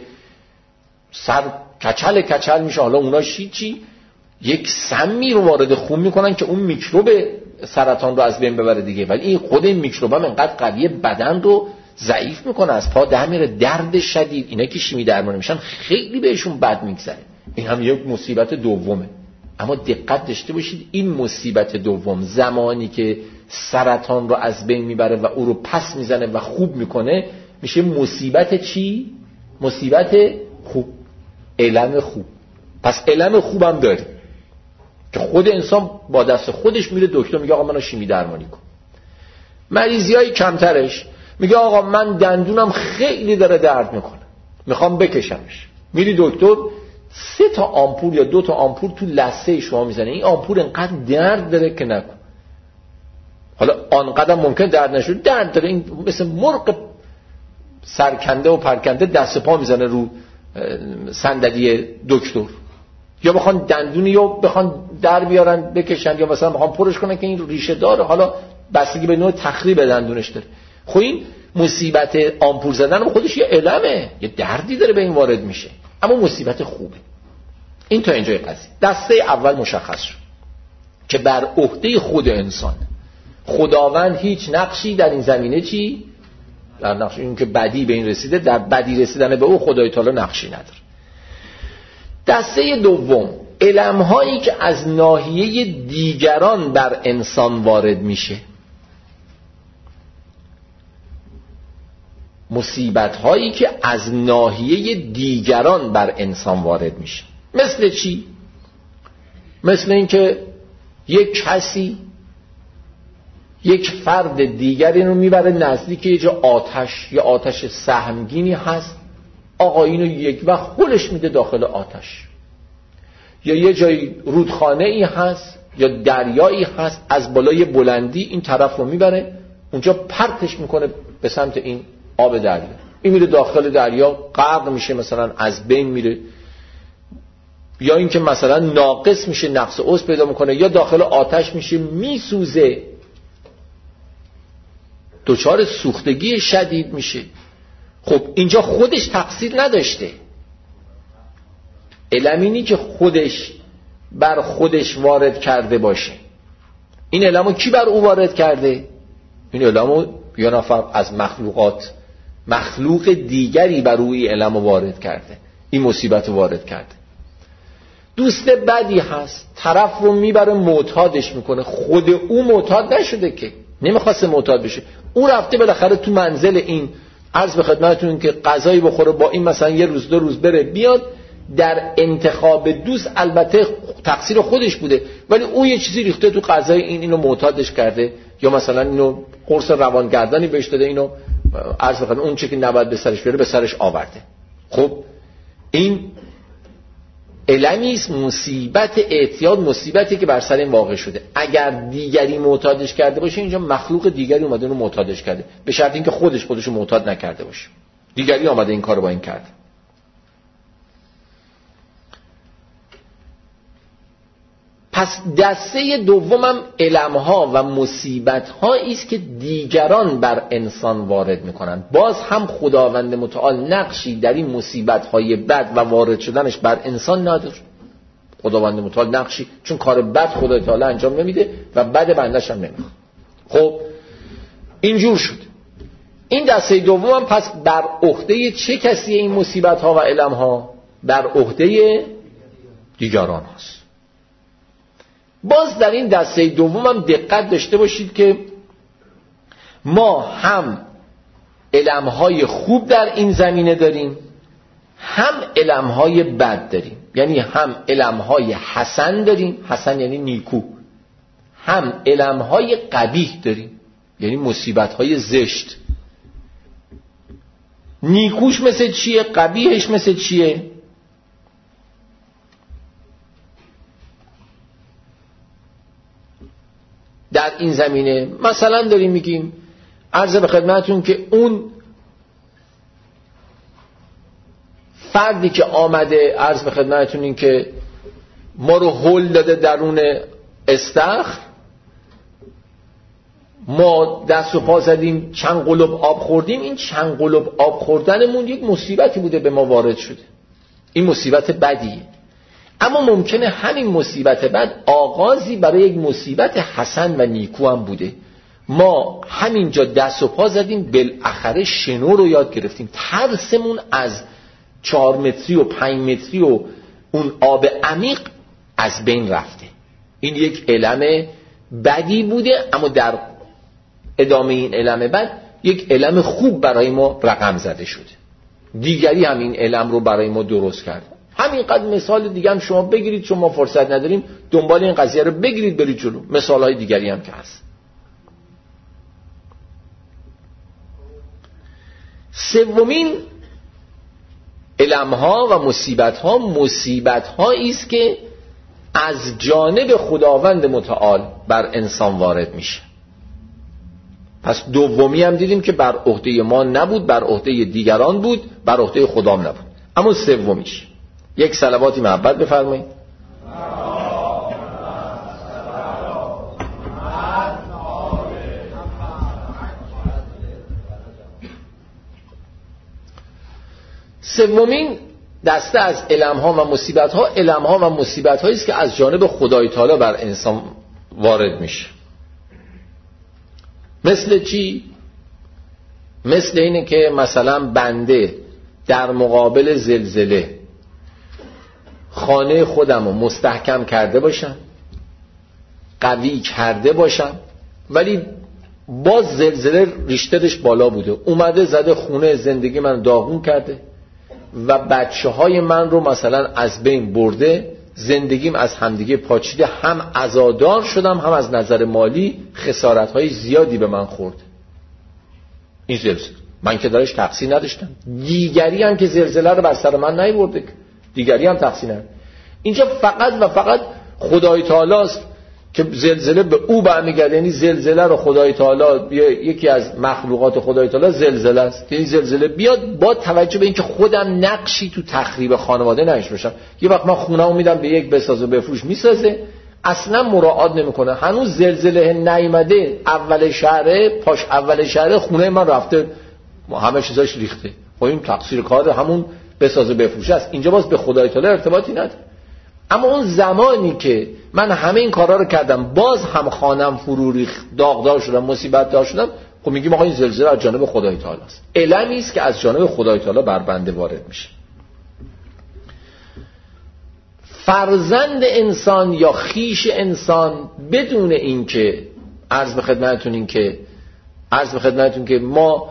سر کچل کچل میشه. حالا اونا چی چی یک سمی رو وارد خون میکنن که اون میکروب سرطان رو از بین ببره دیگه، ولی این خود این میکروب هم انقدر قویه بدن رو ضعیف میکنه، از پا در میره، درد شدید. اینا که شیمی درمانی میشن خیلی بهشون بد میگذره. این هم یک مصیبت دومه. اما دقت داشته باشید این مصیبت دوم زمانی که سرطان رو از بین میبره و او رو پس میزنه و خوب میکنه میشه مصیبت چی؟ مصیبت خوب، علم خوب. پس علم خوبم داره که خود انسان با دست خودش میره دکتر میگه آقا منو شیمی درمانی کن. مریضی های کمترش میگه آقا من دندونم خیلی داره درد میکنه میخوام بکشمش. میری دکتر سه تا آمپول یا دو تا آمپول تو لثه شما میزنه، این آمپول انقدر درد داره که نکن. حالا آنقدر ممکن درد نشود، درد داره، این مثل مرغ سرکنده و پرکنده دست پا میزنه رو صندلی دکتر، یا بخوان دندونی رو بخوان در بیارن بکشن، یا مثلا بخوان پرش کنن که این ریشه داره، حالا بستگی به نوع تخریب دندونش داره. خب این مصیبت آمپول زدن خودش یه علمه، یه دردی داره به این وارد میشه، اما مصیبت خوبه. این تا اینجای قضیه. دسته اول مشخص شد که بر عهده خود انسان، خداوند هیچ نقشی در این زمینه چی؟ در نقش این که بدی به این رسیده، در بدی رسیدن به او خدای تعالی نقشی نداره. دسته دوم علم‌هایی که از ناحیه دیگران بر انسان وارد میشه، مصیبت‌هایی که از ناحیه دیگران بر انسان وارد میشه. مثل چی؟ مثل این که یک کسی یک فرد دیگری رو میبره نزدیک یه جا آتش، یا آتش سهمگینی هست، آقا اینو یک وقت خلش میده داخل آتش، یا یه جای رودخانه ای هست یا دریایی هست، از بالای بلندی این طرف رو میبره اونجا پرتش میکنه به سمت این آب دریا، این میره داخل دریا غرق میشه، مثلا از بین میره، یا اینکه مثلا ناقص میشه، نقص عضو پیدا میکنه، یا داخل آتش میشه میسوزه، دچار سوختگی شدید میشه. خب اینجا خودش تقصیر نداشته، علم اینی که خودش بر خودش وارد کرده باشه. این علمو کی بر او وارد کرده؟ این علمو یه نفر از مخلوقات، مخلوق دیگری بر اوی علمو وارد کرده، این مصیبت وارد کرده. دوست بدی هست، طرف رو میبره معتادش میکنه، خود او معتاد نشده که، نمیخواسته معتاد بشه، او رفته بالاخره تو منزل این، عرض به خدمتتون که غذایی بخوره با این، مثلا یه روز دو روز بره بیاد. در انتخاب دوست البته تقصیر خودش بوده، ولی او یه چیزی ریخته تو غذای این، اینو معتادش کرده، یا مثلا اینو قرص روانگردانی بهش داده، اینو عرض به خدمت اون چیزی که نباید به سرش بیاره به سرش آورده. خب این علمی است، مصیبت اعتیاد، مصیبتی که بر سر این واقع شده. اگر دیگری معتادش کرده باشه، اینجا مخلوق دیگری اومده اونو معتادش کرده، به شرط اینکه خودش خودشو معتاد نکرده باشه، دیگری اومده این کارو با این کرده. پس دسته دومم علمها و مصیبت‌ها است که دیگران بر انسان وارد میکنن. باز هم خداوند متعال نقشی در این مصیبت‌های بد و وارد شدنش بر انسان نداره. خداوند متعال نقشی، چون کار بد خدای تعالی انجام نمیده و بد بندش هم نمیخواد. خب اینجور شد. این دسته دومم پس بر عهده چه کسی این مصیبت‌ها و علمها؟ بر عهده دیگران هست. باز در این دسته دوم هم دقت داشته باشید که ما هم علمهای خوب در این زمینه داریم، هم علمهای بد داریم. یعنی هم علمهای حسن داریم، حسن یعنی نیکو، هم علمهای قبیح داریم، یعنی مصیبتهای زشت. نیکوش مثل چیه؟ قبیحش مثل چیه؟ در این زمینه مثلا داریم میگیم، عرض به خدمتون که اون فردی که آمده، عرض به خدمتون این که ما رو هل داده درون استخر، ما دست و پا زدیم، چند قلوب آب خوردیم، این چند قلوب آب خوردنمون یک مصیبتی بوده به ما وارد شده، این مصیبت بدیه. اما ممکنه همین مصیبت بد آغازی برای یک مصیبت حسن و نیکو هم بوده. ما همینجا دست و پا زدیم، بالاخره شنو رو یاد گرفتیم، ترسمون از چهار متری و پنج متری و اون آب عمیق از بین رفته. این یک علم بدی بوده، اما در ادامه این علم بد یک علم خوب برای ما رقم زده شده. دیگری هم این علم رو برای ما درست کرد. همینقدر مثال دیگه هم شما بگیرید، چون ما فرصت نداریم، دنبال این قضیه رو بگیرید برید جلو. مثال های دیگری هم که هست. سومین علمها و مصیبتها مصیبتهایی است که از جانب خداوند متعال بر انسان وارد میشه. پس دومی هم دیدیم که بر عهده ما نبود، بر عهده دیگران بود، بر عهده خدام نبود. اما سومیش یک صلواتی محبت بفرمایید. سومین دسته از علمها و مصیبتها علمها و مصیبتهایی است که از جانب خدای تعالی بر انسان وارد میشه. مثل چی؟ مثل اینه که مثلا بنده در مقابل زلزله خانه خودم رو مستحکم کرده باشم، قوی کرده باشم، ولی باز زلزله ریشترش بالا بوده، اومده زده خونه زندگی من داغون کرده و بچه های من رو مثلا از بین برده، زندگیم از همدیگه پاچیده، هم عزادار شدم، هم از نظر مالی خسارت های زیادی به من خورد. این زلزله من که درش تقصیر نداشتم. دیگری هم که زلزله رو بر سر من نیورده، دیگری هم تقصیر نداره. اینجا فقط و فقط خدای تعالی است که زلزله به او برمیگرده. یعنی زلزله رو خدای تعالی، یکی از مخلوقات خدای تعالی زلزله است. یعنی زلزله بیاد با توجه به اینکه خودم نقشی تو تخریب خانواده نداشته باشم. یه وقت من خونه‌مو میدم به یک بساز و بفروش، میسازه، اصلا مراعات نمیکنه. هنوز زلزله نیامده، اول شهره، پاش اول شهره، خونه من رفته همه چیزاش ریخته. خب این تقصیر کار همون بساز و بفروش است. اینجا باز به خدای تعالی ارتباطی نداره. اما اون زمانی که من همه این کارا رو کردم، باز هم خانم فرو ریخت، داغدار شدم، مصیبت دار شدم، خب میگیم آقا این زلزله از جانب خدای تعالی است. علمی است که از جانب خدای تعالی بر بنده وارد میشه. فرزند انسان یا خیش انسان بدون اینکه عرض به خدمتتون این که عرض به خدمتتون که ما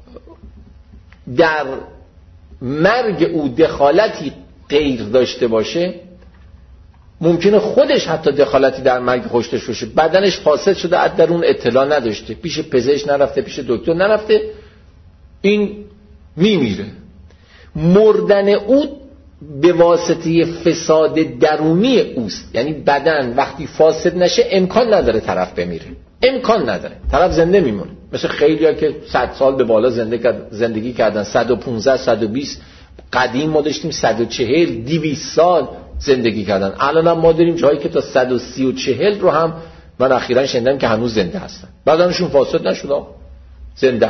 در مرگ او دخالتی غیر داشته باشه، ممکنه خودش حتی دخالتی در مرگ خودش داشته باشه، بدنش فاسد شده، از درون اطلاع نداشته، پیش پزشک نرفته، پیش دکتر نرفته، این میمیره. مردن او به واسطه فساد درونی اوست. یعنی بدن وقتی فاسد نشه امکان نداره طرف بمیره، امکان نداره، طرف زنده میمونه. مثل خیلی‌ها که صد سال به بالا زندگی کردن، صد و پانزده صد و بیست، قدیم ما داشتیم صد و چهل دویست سال زندگی کردن. الان هم ما داریم جایی که تا صد و سی و چهل رو هم من اخیراً شنیدم که هنوز زنده هستن، بدنشون فاسد نشده، زنده.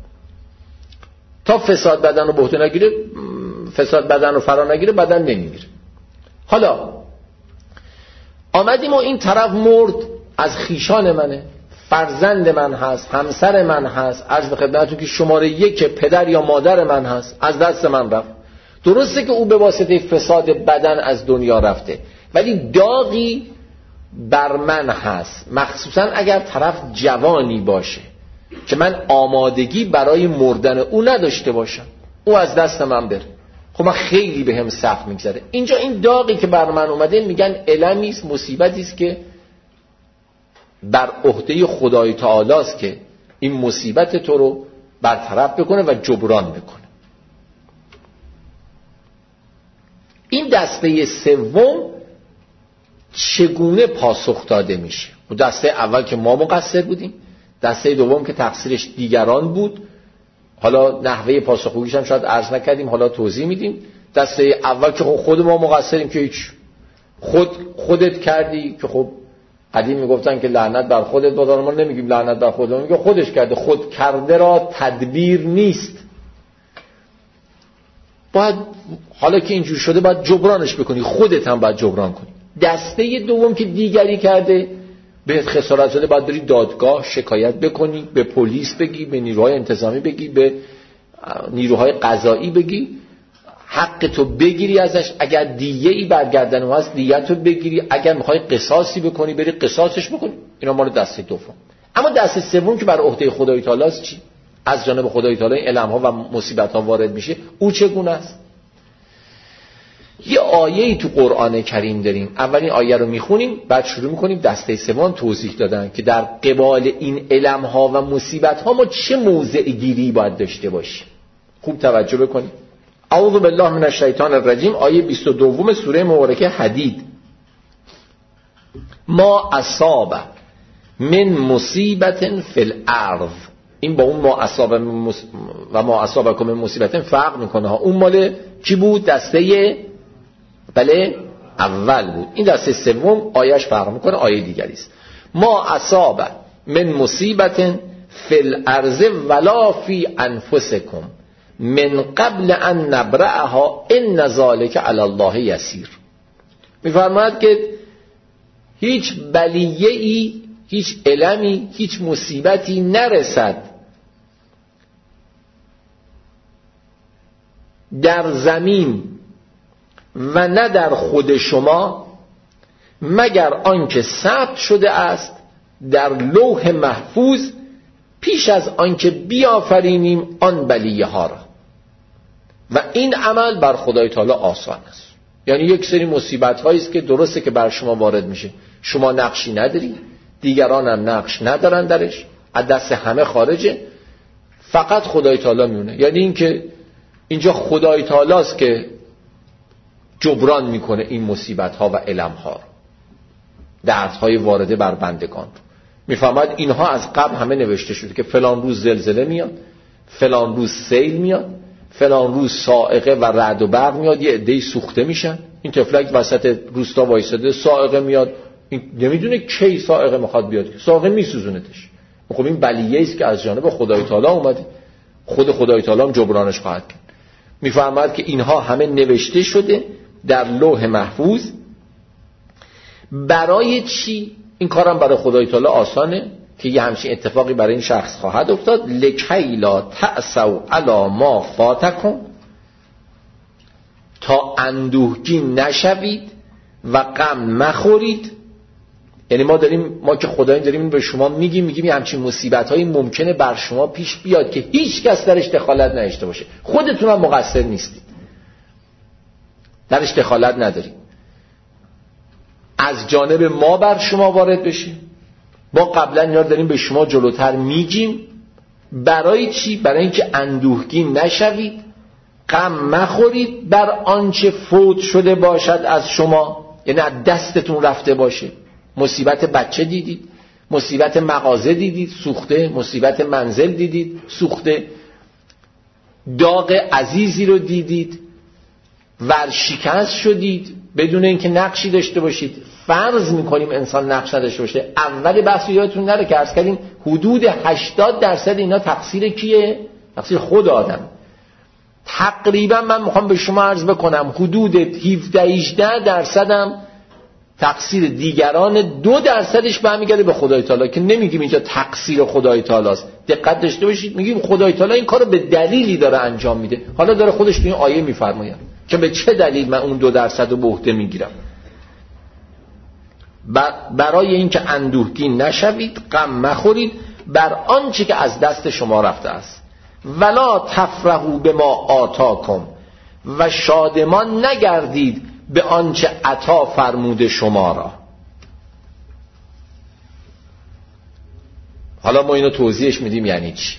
تا فساد بدن رو بهته نگیره، فساد بدن رو فرا نگیره، بدن نمیمیره. حالا آمدیم و این طرف مرد، از خیشان منه، فرزند من هست، همسر من هست، عرض به خدمتتون که شماره یک پدر یا مادر من هست، از دست من رفت. درسته که او به واسطه فساد بدن از دنیا رفته، ولی داغی بر من هست، مخصوصا اگر طرف جوانی باشه که من آمادگی برای مردن او نداشته باشم، او از دست من بره، خب من خیلی به هم سخت میگذره. اینجا این داغی که بر من اومده میگن علمی است، مصیبتی است که بر عهده خدای تعالی است که این مصیبت تو رو برطرف بکنه و جبران بکنه. این دسته سوم چگونه پاسخ داده میشه؟ و دسته اول که ما مقصر بودیم، دسته دوم که تقصیرش دیگران بود، حالا نحوه پاسخگوییش هم شاید عرض نکردیم، حالا توضیح میدیم. دسته اول که خود ما مقصریم که هیچ، خود خودت کردی، که خب قدیم میگفتن که لعنت بر خودت باد، ما نمیگیم لعنت بر خودت، میگیم خودش کرده. خود کرده را تدبیر نیست، باید حالا که اینجور شده باید جبرانش بکنی، خودت هم باید جبران کنی. دسته دوم که دیگری کرده، بهت خسارت شده، باید بری دادگاه شکایت بکنی، به پلیس بگی، به نیروهای انتظامی بگی، به نیروهای قضایی بگی، حق تو بگیری ازش. اگر دیه ای برگردن و هست دیت رو بگیری، اگر میخوای قصاصی بکنی بری قصاصش بکنی. اینا مال دسته دوم. اما دسته سوم که بر عهده خدای تعالی است، چی؟ از جانب خدای تعالی این الم ها و مصیبت ها وارد میشه، او چگونه است؟ یه آیه‌ای تو قرآن کریم داریم، اولین آیه رو میخونیم، بعد شروع میکنیم دسته سوم توضیح دادن که در قبال این الم ها و مصیبت ها ما چه موضع گیری باید داشته باشیم. خوب توجه بکنید. اعوذ بالله من الشیطان الرجیم، آیه بیست و دو سوره مبارکه حدید. ما اصاب من مصیبت فی الارض، این با اون ما اصاب مص... و ما اصابکم من مصیبت فرق میکنه ها. اون مال کی بود؟ دسته بله اول بود. این دسته سوم آیهش فرق میکنه، آیه دیگری است. ما اصاب من مصیبت فی الارض ولا فی انفسکم من قبل ان نبرأها ان ذلک علی الله یسیر. میفرماید که هیچ بلیه‌ای، هیچ المی، هیچ مصیبتی نرسد در زمین و نه در خود شما مگر آنکه ثبت شده است در لوح محفوظ پیش از آنکه بیافرینیم آن بلیه ها را. و این عمل بر خدای تعالی آسان است. یعنی یک سری مصیبت هایی است که درسته که بر شما وارد میشه، شما نقشی نداری، دیگران هم نقش ندارن درش، از دست همه خارجه، فقط خدای تعالی میونه. یعنی این که اینجا خدای تعالی است که جبران میکنه این مصیبت ها و الم ها، دردهای وارده بر بندگان. میفهمد اینها از قبل همه نوشته شده که فلان روز زلزله میاد، فلان روز سیل میاد، فلان روز صاعقه و رعد و برق میاد، یه عده‌ای سوخته میشن. این طفلک وسط روستا وایساده، صاعقه میاد، این نمیدونه کی صاعقه میخواد بیاد، صاعقه میسوزونتش. خب این بلیه است که از جانب خدای تعالی اومده، خود خدای تعالی هم جبرانش خواهد کرد. میفهمد که اینها همه نوشته شده در لوح محفوظ. برای چی؟ این کارم برای خدای تعالی آسانه که یه همچین اتفاقی برای این شخص خواهد افتاد. لکی لا تأسوا علی ما فاتکم، تا اندوهگین نشوید و غم مخورید. یعنی ما داریم، ما که خداییم داریم به شما میگیم میگیم یه همچین مصیبت هایی ممکنه بر شما پیش بیاد که هیچ کس درش دخالت نداشته باشه، خودتون هم مقصر نیستید، درش دخالت ندارید، از جانب ما بر شما وارد بشه. ما قبلا اینا داریم به شما جلوتر میگیم. برای چی؟ برای اینکه اندوهگین نشوید، غم مخورید بر آنچه فوت شده باشد از شما، یعنی از دستتون رفته باشه. مصیبت بچه دیدید، مصیبت مغازه دیدید سوخته، مصیبت منزل دیدید سوخته، داغ عزیزی رو دیدید، ورشکست شدید بدون اینکه نقشی داشته باشید. فرض میکنیم انسان نقش نداشته باشه. اول بحث یادتون نره که عرض کردیم حدود هشتاد درصد اینا تقصیر کیه؟ تقصیر خود آدم. تقریبا من میخوام به شما عرض بکنم حدود هفده هجده درصد هم تقصیر دیگران، دو درصدش برمیگرده به خدای تعالی که نمیگیم اینجا تقصیر خدای تعالی است. دقت داشته باشید، میگیم خدای تعالی این کارو به دلیلی داره انجام میده. حالا داره خودش تو این آیه میفرماید که به چه دلیل من اون دو درصد رو به عهده میگیرم. برای اینکه اندوهگین نشوید، غم مخورید بر آنچه که از دست شما رفته است. ولا تفرحوا بما آتاکم، و شادمان نگردید به آنچه عطا فرموده شما را. حالا ما اینو توضیحش میدیم یعنی چی.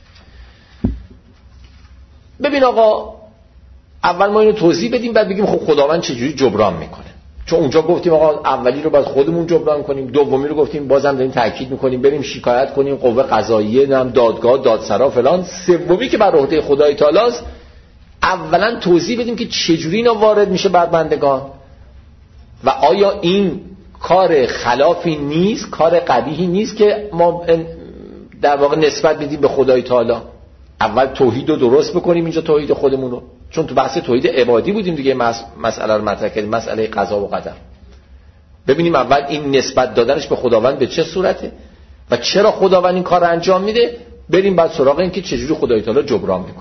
ببین آقا، اول ما اینو توضیح بدیم بعد بگیم خب خداوند چجوری جبران میکنه. چون اونجا گفتیم آقا اولی رو باید خودمون جبران کنیم، دومی رو گفتیم بازم داریم تاکید میکنیم بریم شکایت کنیم قوه قضاییه، نم دادگاه، دادسرا فلان. سومی که بر عهده خدای تعالی است، اولا توضیح بدیم که چجوری اینا وارد میشه بر بندگان و آیا این کار خلافی نیست، کار قبیحی نیست که ما در واقع نسبت بدیم به خدای تعالی. اول توحید رو درست بکنیم اینجا، توحید خودمون رو، چون تو بحث توحید عبادی بودیم دیگه، مسئله رو مطرح کردیم، مسئله قضا و قدر. ببینیم اول این نسبت دادنش به خداوند به چه صورته و چرا خداوند این کار انجام میده، بریم بعد سراغ این که چجوری خدای تعالی جبران میکنه.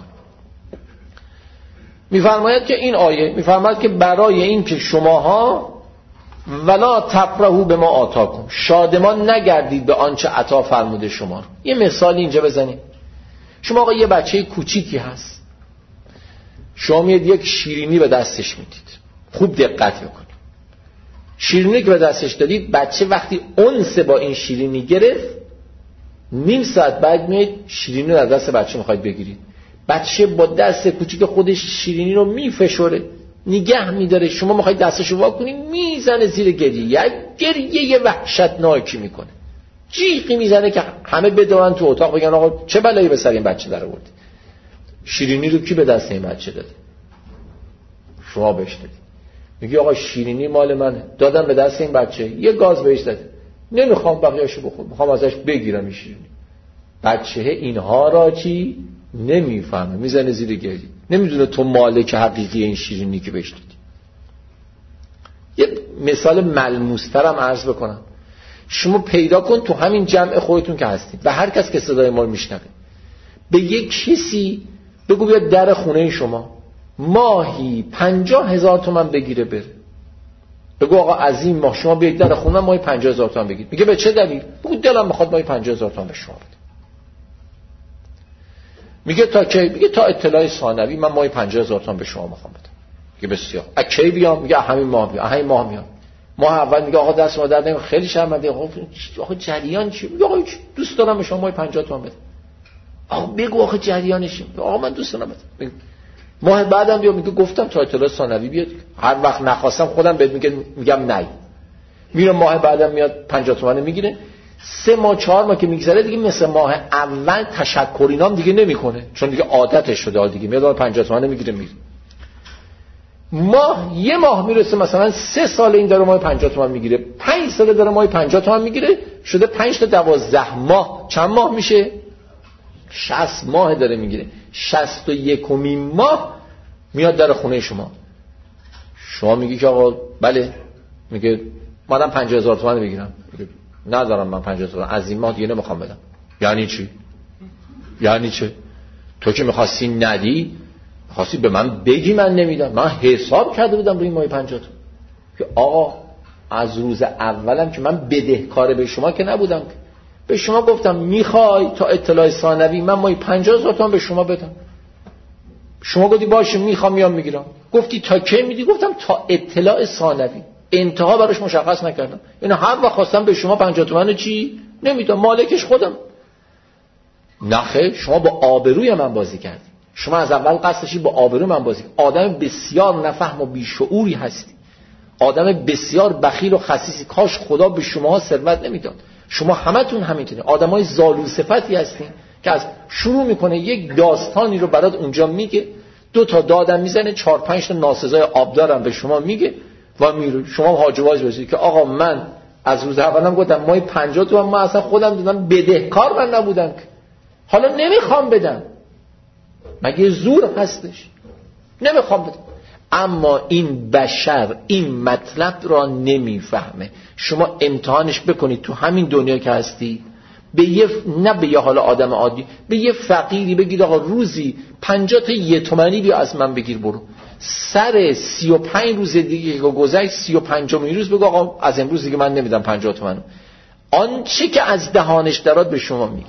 میفرماید که این آیه میفرماید که برای این که شماها ولا تفرحوا بما آتاکم، شادمان نگردید به آنچه عطا فرموده شما. یه مثال اینجا بزنیم. شما آقا یه بچه کوچیکی هست، شما میاد یک شیرینی به دستش میدید، خوب دقت بکنید. شیرینی که به دستش دادید، بچه وقتی انس با این شیرینی گرفت، نیم ساعت بعد میاد شیرینی رو از دست بچه میخواید بگیرید. بچه با دست کوچیک خودش شیرینی رو میفشوره، نگه میداره، شما میخواید دستش رو واکنید، میزنه زیر گریه، یک گریه وحشتناکی میکنه، جیغی میزنه که همه بدونن تو اتاق بگن آقا چه بلایی به سر این بچه در آورد. شیرینی رو کی به دست این بچه داده؟ شما بهش دادی. میگی آقا شیرینی مال منه، دادم به دست این بچه، یه گاز بهش داده، نمیخوام بقیه‌اشو بخور، میخوام ازش بگیرم این شیرینی. بچه اینها را چی نمیفهمه، میزنه زیر گریه، نمیدونه تو مالک حقیقی این شیرینی که بهش دادی. یه مثال ملموس‌ترم عرض بکنم. شما پیدا کن تو همین جمع خودتون که هستید و هر کس که صدای ما رو میشنوه، به یک کسی بگو بیاد در خونه شما ماهی پنجاه هزار تومن بگیره بره. بگو آقا از این ماه شما بیاید در خونه ماهی پنجاه هزار تومن بگیر. میگه به چه دلیل؟ بگو دلم میخواد ماهی پنجاه هزار تومن به شما بده. میگه تا کی؟ میگه تا اطلاع ثانوی من ماهی پنجاه هزار تومن به شما میخوام بدم. میگه بسیار. از کی بیام؟ میگه همین ماه بیام. همین ماه میام. ماه اول میگه آقا دست ما درد نمیاد، خیلی شرمنده. آقا آقا جریان چی؟ میگه آقا دوست دارم به شما ماهی پنجاه تومن بدم. آقا بگو آخه جریانش. آقا من دوست دارم بگو. ماه بعدم بیا میگه گفتم تا اطلاع ثانوی بیاد. هر وقت نخواستم خودم بهت میگم میگم نه. میره ماه بعدم میاد پنجاه تومن میگیره. سه ماه چهار ماه که میگذره دیگه مثل ماه اول تشکر اینام دیگه نمیکنه، چون دیگه عادتش شده دیگه. میاد پنجاه تومن میگیره میره. ماه یه ماه میرسه مثلا سه سال این داره ماه پنجاه تومن میگیره، پنج سال داره ماه پنجاه تومن میگیره، شده پنج تا دوازده ماه. چند ماه میشه؟ شصت ماه داره میگیره. شصت و یکمین ماه میاد در خونه شما. شما میگی که آقا بله، میگه منم پنجاه هزار تومن بگیرم. میگه ندارم من پنجاه هزار تومن، از این ماه دیگه نمیخوام بدم. یعنی چی؟ یعنی چه؟ تو که میخواستی ندی، خواستی به من بگی من نمیدم. من حساب کرده بودم روی ماه پنجاه تومن که آقا از روز اولم که من بدهکار به شما که نبودم، به شما گفتم میخوای تا اطلاع ثانوی من ماه پنجاه هزار تومن به شما بدم. شما گفتی باشه میخوام میام میگیرم. گفتی تا کی میدی؟ گفتم تا اطلاع ثانوی. انتها براش مشخص نکردم. این هر وقت خواستم به شما پنجاه تومن چی نمیدم، مالکش خودم. نخه، شما با آبروی من بازی کردی. شما از اول قصدشی با آبروی من بازی. آدم بسیار نفهم و بیشعوری هستی، آدم بسیار بخیل و خسیسی. کاش خدا به شماها ثروت نمیداد. شما همتون همینطوری آدمای زالو صفتی هستین که از شروع میکنه یک داستانی رو برات اونجا میگه، دو تا دادم میزنه، چهار پنج تا ناسزای آبدارم به شما میگه و میره. شما حاجواج بشید که آقا من از روز اولم گفتم مای پنجاه تومن ما اصلا خودم دادم، بدهکار من نبودم که حالا نمیخوام بدم. مگه زور هستش؟ نمیخوام بدم. اما این بشر این مطلب را نمیفهمه. شما امتحانش بکنید تو همین دنیا که هستی، به یه نه به یه حال آدم عادی، به یه فقیری بگید آقا روزی پنجاه تا یه تومنی بیا از من بگیر برو. سر سی و پنج روز دیگه که گذشت، سی و پنجمین روز بگو آقا از امروز دیگه من نمیدم پنجاه تومن. آنچه که از دهانش درات به شما میگه.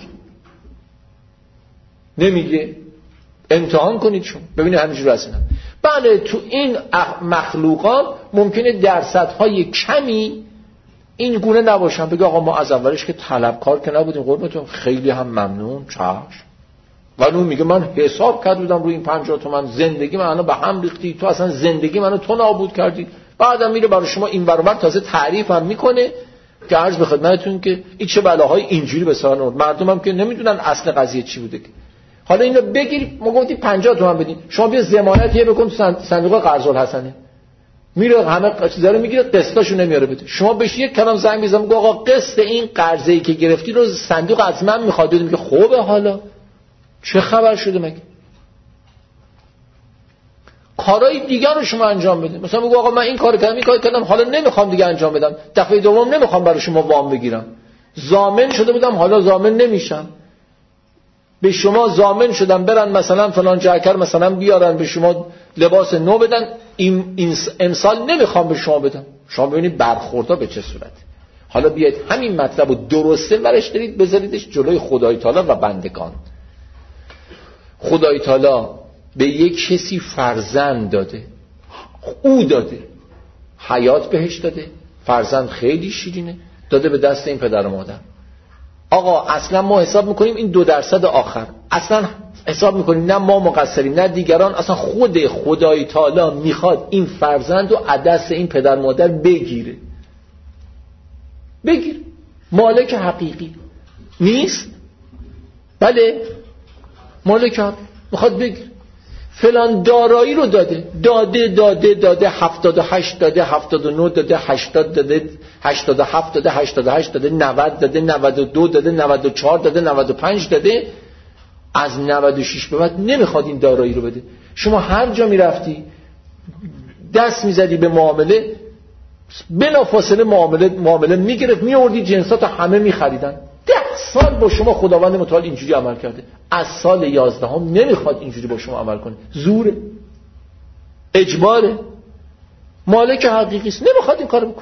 نمیگه؟ امتحان کنید شما ببینید همینجوری هستن. بله تو این مخلوقات ممکنه درصدهای کمی این گونه نباشن. بگه آقا ما از اولش که طلبکار که نبودیم قربتون، خیلی هم ممنون چشم. ولی اون میگه من حساب کرده بودم روی این پنجاه تومن، زندگی منو به هم ریختی، تو اصلا زندگی منو تو نابود کردی. بعدم میره برای شما این ور اون ور تازه تعریف هم میکنه که عرض به خدمتتون که این چه بلاهای اینجوری به سر آورد. مردم هم که نمیدونن اصل قضیه چی بوده. حالا اینو بگیر، ما گفتیم پنجاه تومن بدین، شما بیا ضمانت یه بکن تو صندوق قرض الحسنه. میره همه چیزا رو میگیره، قسطاشو نمیاره بده. شما بهش یک کلام زنگ میزنم میگه آقا قسط این قرضه‌ای که گرفتی رو صندوق از من میخواد. میگه خوبه حالا چه خبر شده مگه؟ کارهای دیگر رو شما انجام بدید. مثلا میگه آقا من این کارو کردم این کارو کردم حالا نمیخوام دیگه انجام بدم، دفعه دوم نمیخوام برای شما وام بگیرم. ضامن شده بودم حالا ضامن نمیشم. به شما ضامن شدم برن مثلا فلان جاکر مثلا بیارن به شما لباس نو بدن، این, این امسال نمیخوام به شما بدم. شما ببینید برخوردها به چه صورت. حالا بیاید همین مطلب رو درسته ورش دارید بذاریدش جلوی خدای تعالی و بندگان. خدای تعالی به یک کسی فرزند داده، او داده، حیات بهش داده، فرزند خیلی شیرینه، داده به دست این پدر و مادر. آقا اصلا ما حساب میکنیم این دو درصد آخر، اصلا حساب میکنیم نه ما مقصریم نه دیگران، اصلا خود خدای تعالی میخواد این فرزند رو از دست این پدر مادر بگیره. بگیر. مالک حقیقی نیست؟ بله مالک حقیقی میخواد بگیر. فلان دارایی رو داده داده داده داده هفتاد و هشت داده هفتاد و نه داده هشتاد داده هشتاد و هفت داده هشتاد و هشت داده نود داده نود و دو داده نود و چهار داده نود و پنج داده. از نود و شش به بعد نمیخواد این دارایی رو بده. شما هر جا میرفتی دست میزدی به معامله، بلافاصله معامله معامله میگرفت میوردی جنسات همه میخریدن. ده سال با شما خداوند متعال اینجوری عمل کرده، از سال یازدهم نمیخواد اینجوری با شما عمل کنه. زوره، اجباره، مالک حقیقی است، نمیخواد این کارو بکنه.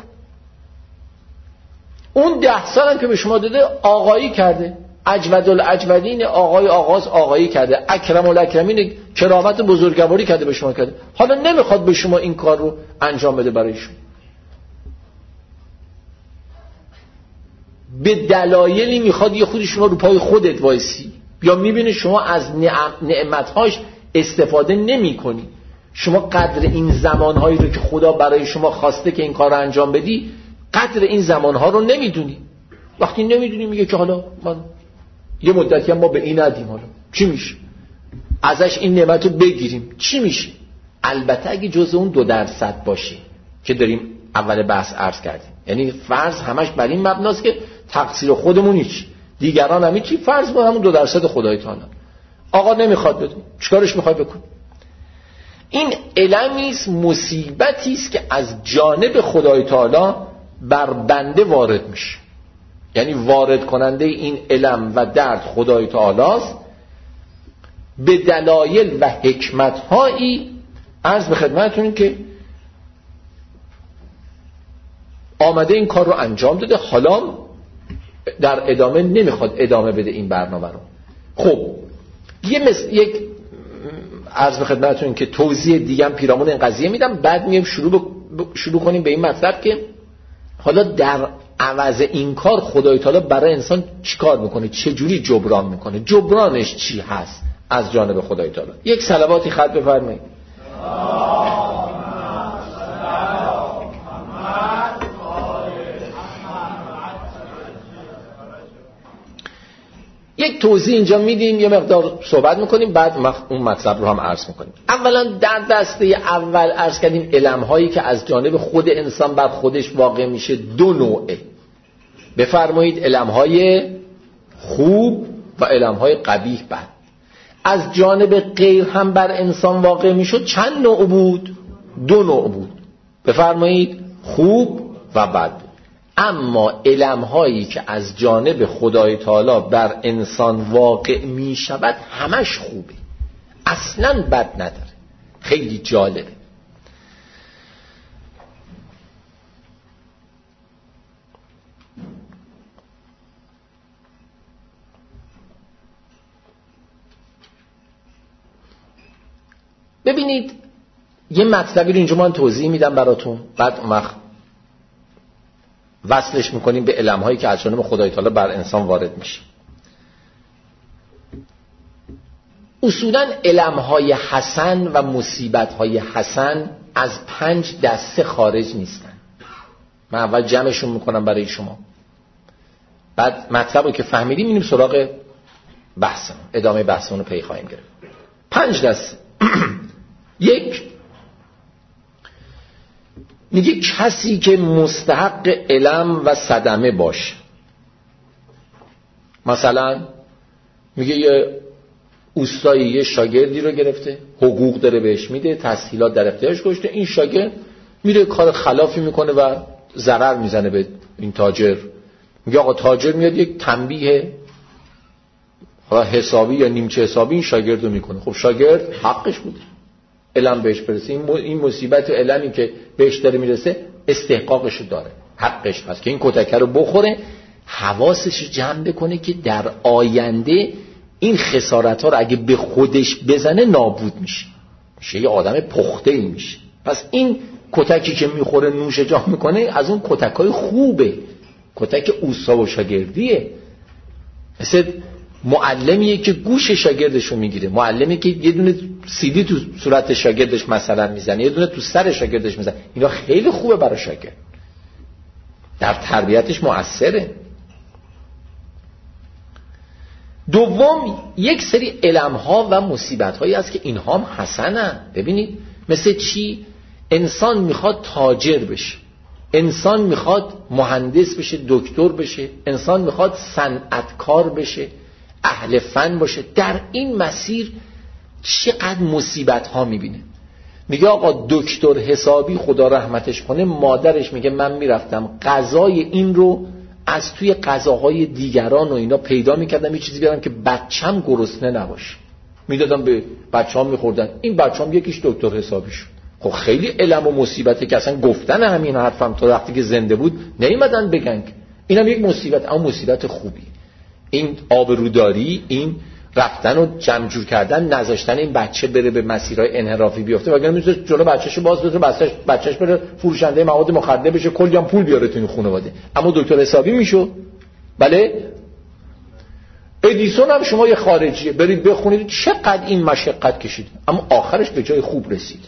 اون ده سال هم که به شما داده آقایی کرده، اجود الاجودین، آقای آغاز آقایی کرده، اکرم الاکرمین کرامت بزرگواری کرده به شما کرده. حالا نمیخواد به شما این کار رو انجام بده برای شما. به دلایلی میخواد یه خودی شما رو پای خودت وایسی. یا میبینی شما از نعم نعمتهاش استفاده نمی کنی. شما قدر این زمانهایی رو که خدا برای شما خواسته که این کار رو انجام بدی، قدر این زمانها رو نمیدونی. وقتی نمیدونی میگه که حالا من یه مدتی هم ما به این ندیم، حالا چی میشه؟ ازش این نعمت رو بگیریم چی میشه؟ البته اگه جز اون دو درصد باشه که داریم اول بحث عرض کردیم، یعنی فرض همش بر این مبناست که تقصیر خودمون هیچ، دیگران هم هیچی، فرض با همون دو درصد خدای تعالی. آقا نمیخواد بده، چیکارش میخوای بکن؟ این علمی است، مصیبتی است که از جانب خدای تعالی بر بنده وارد میشه. یعنی وارد کننده این علم و درد خدای تعالی است به دلایل و حکمت‌هایی. عرض به خدمتتون که آمده این کار رو انجام داده، حالا در ادامه نمیخواد ادامه بده این برنامه رو. خب یه مثل یک عرض به خدمتتون که توضیح دیگه هم پیرامون این قضیه میدم، بعد میایم شروع ب... شروع کنیم به این مطلب که حالا در عوض این کار خدای تعالی برای انسان چیکار میکنه، چه جوری جبران میکنه، جبرانش چی هست از جانب خدای تعالی. یک صلواتی خط بفرمایید. یک توضیح اینجا میدیم، یه مقدار صحبت میکنیم، بعد اون مطلب رو هم عرض میکنیم. اولا در دسته اول عرض کردیم علم هایی که از جانب خود انسان بر خودش واقع میشه دو نوعه. بفرمایید علم های خوب و علم های قبیح بد. از جانب غیر هم بر انسان واقع میشد چند نوع بود؟ دو نوع بود. بفرمایید خوب و بد. اما علم هایی که از جانب خدای تعالی بر انسان واقع می شود همش خوبه، اصلا بد نداره. خیلی جالبه. ببینید یه مطلبی رو اینجا من توضیح میدم براتون، بعد اون وقت وصلش میکنیم به علم‌هایی که از جانب خدای تعالی بر انسان وارد میشه. اصولاً علم‌های حسن و مصیبت‌های حسن از پنج دسته خارج نیستن. من اول جمعشون میکنم برای شما، بعد مطلب رو که فهمیدیم میریم سراغ بحثمون، ادامه بحثمون رو پی خواهیم گرفت. پنج دسته. یک، میگه کسی که مستحق علم و صدمه باشه. مثلا میگه یه اوستایی یه شاگردی رو گرفته، حقوق داره بهش میده، تسهیلات در اختیارش گذاشته، این شاگرد میره کار خلافی میکنه و ضرر میزنه به این تاجر. میگه آقا تاجر میاد یک تنبیه حسابی یا نیمچه حسابی این شاگرد رو میکنه. خب شاگرد حقش بوده، علم بهش برسه، این مصیبت و علمی که بهش داره میرسه استحقاقش داره، حقش هست که این کتکه رو بخوره، حواسش رو جمع بکنه که در آینده این خسارت ها رو اگه به خودش بزنه نابود میشه، میشه یه آدم پخته ای میشه. پس این کتکی که میخوره نوش جان میکنه از اون کتکای خوبه، کتک اوستا و شاگردیه. مثل معلمیه که گوش شاگردش رو میگیره، معلمی که یه دونه سیدی تو صورت شاگردش مثلا میزنه، یه دونه تو سر شاگردش میزنه. اینا خیلی خوبه برای شاگرد، در تربیتش مؤثره. دوم، یک سری علمها و مصیبت‌هایی هست که اینها هم حسنن. ببینید مثل چی؟ انسان میخواد تاجر بشه، انسان میخواد مهندس بشه، دکتر بشه، انسان میخواد صنعتکار بشه، اهل فن باشه. در این مسیر چقدر مصیبت ها میبینه. میگه آقا دکتر حسابی خدا رحمتش کنه، مادرش میگه من میرفتم غذای این رو از توی غذاهای دیگران و اینا پیدا میکردم، یه چیزی بیارم که بچم گرسنه نباشه، میدادم به بچه‌ام میخوردن. این بچه‌ام یکیش دکتر حسابی شد. خب خیلی علم و مصیبته که اصلا گفتن همین حرفم تا وقتی که زنده بود نیومدن بگن. اینم یک مصیبت، اما مصیبت خوبی. این آبروداری، این رفتن و جمع جور کردن، نذاشتن این بچه بره به مسیرهای انحرافی بیفته، وگرنه میذاره جلو بچه‌شو باز بذاره، بچه‌ش بچه‌ش بره فروشنده مواد مخدر بشه، کلی هم پول بیاره تو این خانواده. اما دکتر حسابی میشو. بله ادیسون هم شما یه خارجیه، برید بخونید چقدر این مشقت کشید، اما آخرش به جای خوب رسید.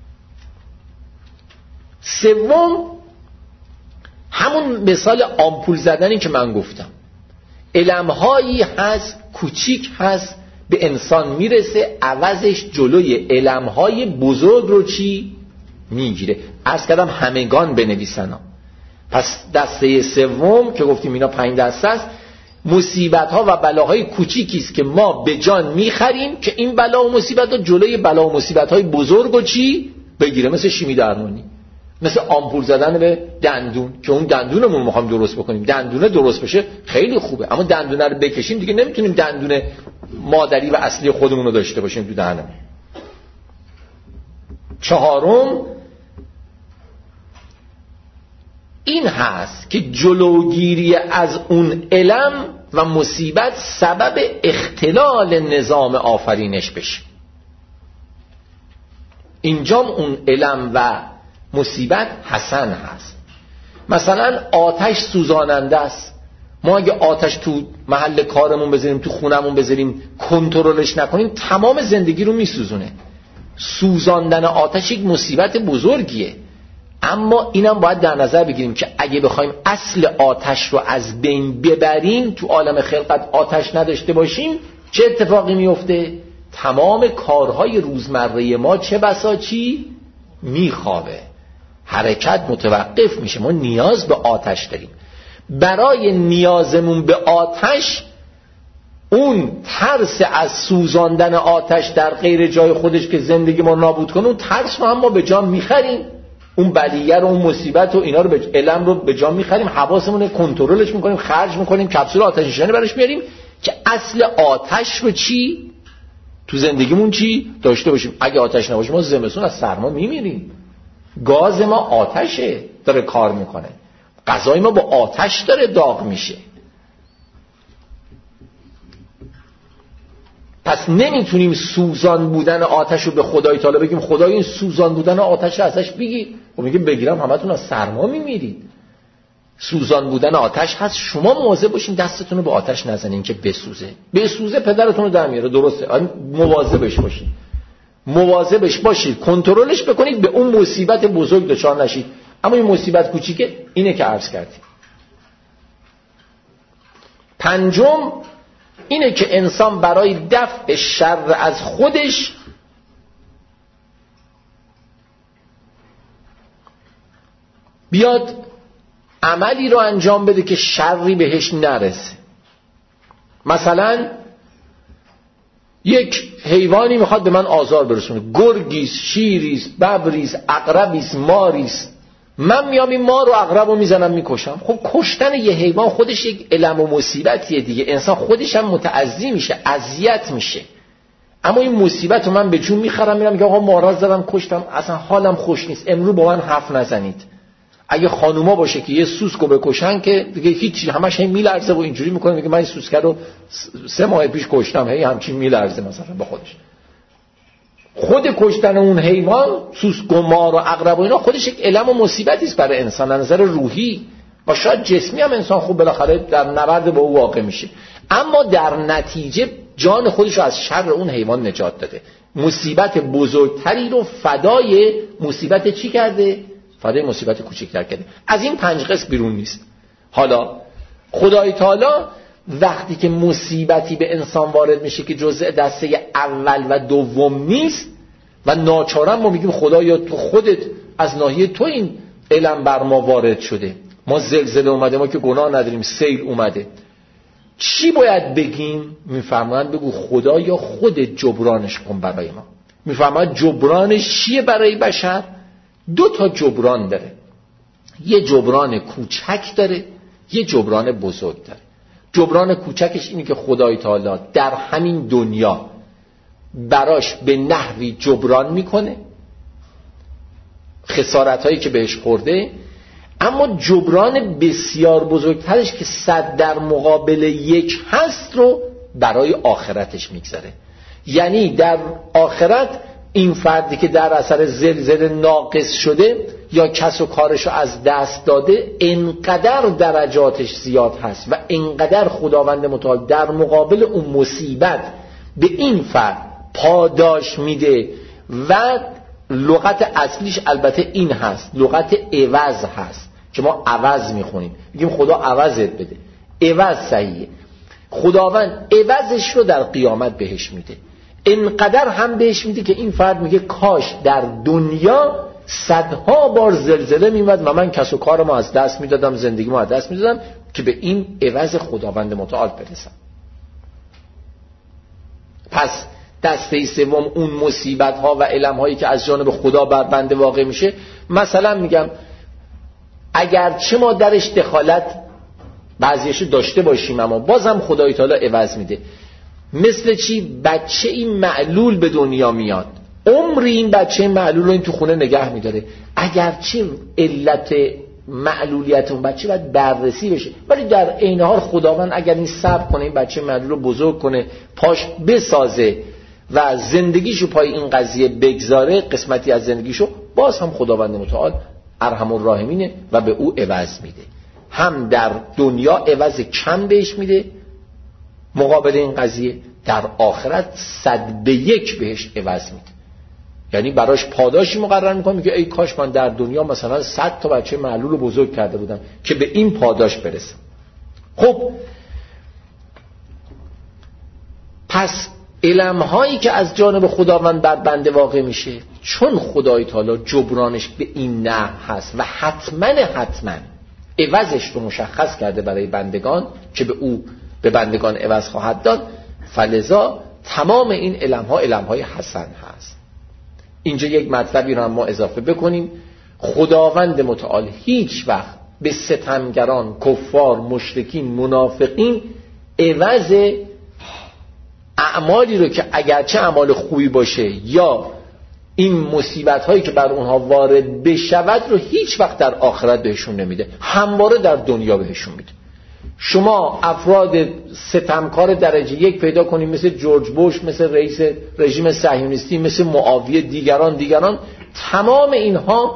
سوم، همون مثال آمپول زدنی که من گفتم، علمهایی هست کوچیک هست به انسان میرسه، عوضش جلوی علمهای بزرگ رو چی میگیره. عرض کردم همگان بنویسن ها. پس دسته سوم که گفتیم اینا پنج دسته است، مصیبت ها و بلاهای کوچیکی است که ما به جان میخریم که این بلا و مصیبت ها جلوی بلا و مصیبت های بزرگ رو چی بگیره. مثل شیمی درمانی، مثل آمپول زدن به دندون که اون دندونمون رو میخوایم درست بکنیم، دندونه درست بشه خیلی خوبه، اما دندونه رو بکشیم دیگه نمیتونیم دندون مادری و اصلی خودمون رو داشته باشیم تو دهنمون. چهارم این هست که جلوگیری از اون علم و مصیبت سبب اختلال نظام آفرینش بشه. اینجام اون علم و مصیبت حسن هست. مثلا آتش سوزاننده است. ما اگه آتش تو محل کارمون بذاریم، تو خونمون بذاریم، کنترلش نکنیم، تمام زندگی رو میسوزونه. سوزاندن آتش یک مصیبت بزرگیه، اما اینم باید در نظر بگیریم که اگه بخوایم اصل آتش رو از بین ببریم، تو عالم خلقت آتش نداشته باشیم، چه اتفاقی میفته؟ تمام کارهای روزمره ما چه بسا چی میخوابه، حرکت متوقف میشه. ما نیاز به آتش داریم. برای نیازمون به آتش، اون ترس از سوزاندن آتش در غیر جای خودش که زندگی ما نابود کنه، اون ترس رو هم ما به جا میخریم. اون بلیه رو، اون مصیبت و اینا رو، به علم رو به جا میخریم، حواسمون رو کنترلش میکنیم، خرج میکنیم، کپسول آتش نشانی براش میاریم که اصل آتش رو چی تو زندگیمون چی داشته باشیم. اگه آتش نباشه ما زمستون از سرما میمیریم. گاز ما آتشه داره کار میکنه، غذای ما با آتش داره داغ میشه. پس نمیتونیم سوزان بودن آتش رو به خدای تعالی بگیم خدای این سوزان بودن آتش رو ازش بگیر. و میگیم بگیرم همتون از سرما میمیرید. سوزان بودن آتش هست. شما مواظب باشین دستتون رو به آتش نزنین که بسوزه. بسوزه پدرتون رو در میاره. درسته، مواظبش باشین، مواظبش باشید، کنترلش بکنید، به اون مصیبت بزرگ دچار نشید. اما این مصیبت کوچیکه اینه که عرض کردیم. پنجم اینه که انسان برای دفع شر از خودش بیاد عملی رو انجام بده که شری بهش نرسه. مثلا یک حیوانی میخواد به من آزار برسونه، گرگیست، شیریست، ببریست، عقربیست، ماریست. من میام این مار و عقرب رو میزنم میکشم. خب کشتن یه حیوان خودش یک علم و مصیبتیه دیگه. انسان خودش هم متعذی میشه، اذیت میشه. اما این مصیبت رو من به جون میخرم، میرم میگم آقا مارا زدم کشتم، اصلا حالم خوش نیست، امروز با من حرف نزنید. اگه خانوما باشه که یه سوسکو بکشن که دیگه هیچی، همش هم میلرزه و اینجوری میکنه، میگه من این سوسکه رو سه ماه پیش کشتم، هی همچین میلرزه مثلا به خودش. خود کشتن اون حیوان، سوسک و مار و عقرب و اینا، خودش یک علم و مصیبتی است برای انسان از نظر روحی و شاید جسمی هم. انسان خوب بالاخره در نبرد با او واقع میشه، اما در نتیجه جان خودش رو از شر اون حیوان نجات داده. مصیبت بزرگتری رو فدای مصیبت چی کرده؟ فدای مصیبت کوچکتر کرده. از این پنج قسم بیرون نیست. حالا خدای تعالی وقتی که مصیبتی به انسان وارد میشه که جزء دسته اول و دوم نیست و ناچارن ما میگیم خدایا تو خودت از ناحیه تو این علم بر ما وارد شده، ما زلزله اومده، ما که گناه نداریم، سیل اومده، چی باید بگیم؟ میفرمایند بگو خدایا خود جبرانش کن برای ما. میفرمایند جبرانش چیه برای بشر؟ دو تا جبران داره. یه جبران کوچک داره، یه جبران بزرگ داره. جبران کوچکش اینه که خدای تعالی در همین دنیا براش به نحوی جبران میکنه خسارتایی که بهش خورده، اما جبران بسیار بزرگترش که صد در مقابل یک هست رو برای آخرتش میگذاره. یعنی در آخرت این فردی که در اثر زلزله ناقص شده یا کس و کارشو از دست داده انقدر درجاتش زیاد هست و انقدر خداوند متعال در مقابل اون مصیبت به این فرد پاداش میده و لغت اصلیش البته این هست، لغت عوض هست که ما عوض میخونیم، میگیم خدا عوضت بده. عوض صحیحه، خداوند عوضش رو در قیامت بهش میده. انقدر هم بهش میده که این فرد میگه کاش در دنیا صدها بار زلزله میومد و من کس و کارم از دست میدادم، زندگیمو از دست میدادم که به این عوض خداوند متعال برسم. پس دسته سوم اون مصیبت ها و علم هایی که از جانب خدا بر بنده واقع میشه، مثلا میگم اگرچه ما درش دخالت بعضیشو داشته باشیم اما بازم خدای تعالی عوض میده. مثل چی؟ بچه این معلول به دنیا میاد، عمری این بچه معلول رو این تو خونه نگه میداره، اگرچه علت معلولیت اون بچه باید بررسی بشه، ولی در عین حال خداوند اگر این صبر کنه این بچه معلول رو بزرگ کنه، پاش بسازه و زندگیشو پای این قضیه بگذاره، قسمتی از زندگیشو، باز هم خداوند متعال ارحم الراحمینه و به او عوض میده. هم در دنیا عوض کم بهش میده مقابل این قضیه، در آخرت صد به یک بهش عوض میده، یعنی براش پاداشی مقرر میکنه، میگه ای کاش من در دنیا مثلا صد تا بچه معلول رو بزرگ کرده بودم که به این پاداش برسم. خب پس علمهایی که از جانب خداوند بر بنده واقع میشه، چون خدای تعالی جبرانش به این نحو هست و حتما حتما عوضش رو مشخص کرده برای بندگان که به او به بندگان عوض خواهد داد، فلذا تمام این علمها علمهای حسن هست. اینجا یک مطلبی رو هم ما اضافه بکنیم، خداوند متعال هیچ وقت به ستمگران، کفار، مشرکین، منافقین عوض اعمالی رو که اگرچه اعمال خوبی باشه یا این مصیبت هایی که بر اونها وارد بشود رو هیچ وقت در آخرت بهشون نمیده، همواره در دنیا بهشون میده. شما افراد ستمکار درجه یک پیدا کنید مثل جورج بوش، مثل رئیس رژیم صهیونیستی، مثل معاویه، دیگران دیگران تمام اینها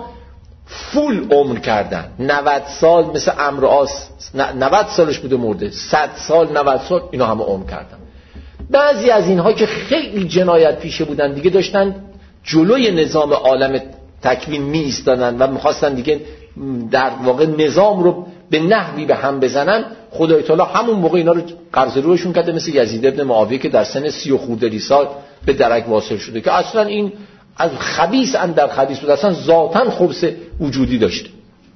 فول عمر کردن، نود سال مثل عمرو عاص نود سالش بوده مرده، صد سال نود سال اینا همه عمر کردن. بعضی از اینها که خیلی جنایت پیشه بودن دیگه داشتن جلوی نظام عالم تکوین می ایستادن و میخواستن دیگه در واقع نظام رو به نحوی به هم بزنن، خدای تعالی همون موقع اینا رو قرض روشون کرده، مثل یزید ابن معاویه که در سن سی و خورده سال به درک واصل شده که اصلا این از خبیث اندر خبیث بود، اصلا ذاتاً خبث وجودی داشته،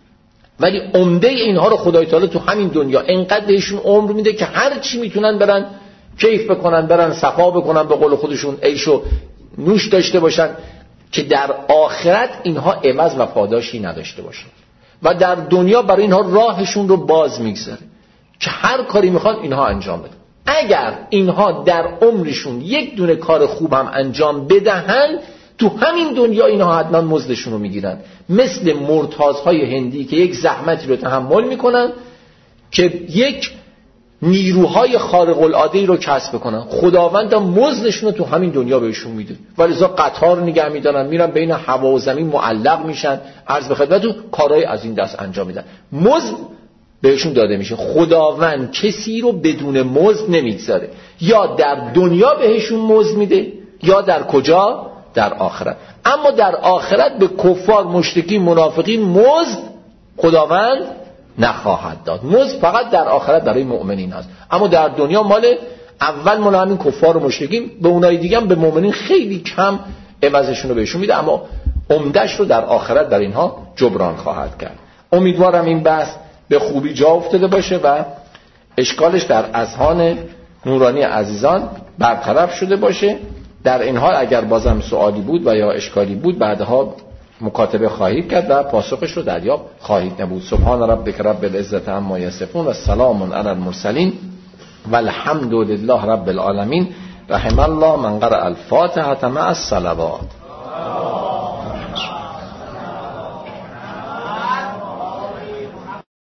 ولی عمده اینها رو خدای تعالی تو همین دنیا انقدر بهشون عمر میده که هر چی میتونن برن کیف بکنن، برن صفا بکنن، به قول خودشون عیش و نوش داشته باشن، که در آخرت اینها عوض و پاداشی نداشته باشن و در دنیا برای اینها راهشون رو باز میگذاره که هر کاری میخوان اینها انجام بدن. اگر اینها در عمرشون یک دونه کار خوب هم انجام بدهن، تو همین دنیا اینها حتما مزدشون رو میگیرن، مثل مرتازهای هندی که یک زحمتی رو تحمل میکنن که یک نیروهای خارق العاده رو کسب کنن، خداوند مزدشون رو تو همین دنیا بهشون میده، ولذا قطار نگه میدارن، میرن بین هوا و زمین معلق میشن، عرض به خدمتتون کارهای از این دست انجام میدن، مزد بهشون داده میشه. خداوند کسی رو بدون مزد نمیگذاره، یا در دنیا بهشون مزد میده یا در کجا؟ در آخرت. اما در آخرت به کفار، مشرکین، منافقین مزد خداوند نخواهد داد، مزد فقط در آخرت برای مؤمنین هست، اما در دنیا مال اول مال همین کفار و مشرکین، به اونای دیگه هم به مؤمنین خیلی کم عوضشون رو بهشون میده، اما عمدهش رو در آخرت برای اینها جبران خواهد کرد. امیدوارم این بحث به خوبی جا افتاده باشه و اشکالش در اذهان نورانی عزیزان برطرف شده باشه. در این حال اگر بازم سوالی بود و یا اشکالی بود بعدها مکاتبه خواهید کرد و پاسخش رو دریافت خواهید نمود. سبحان ربک رب العزت عما یصفون و سلام علی المرسلین و الحمد لله رب العالمین. رحم الله من قرأ الفاتحه مع الصلوات.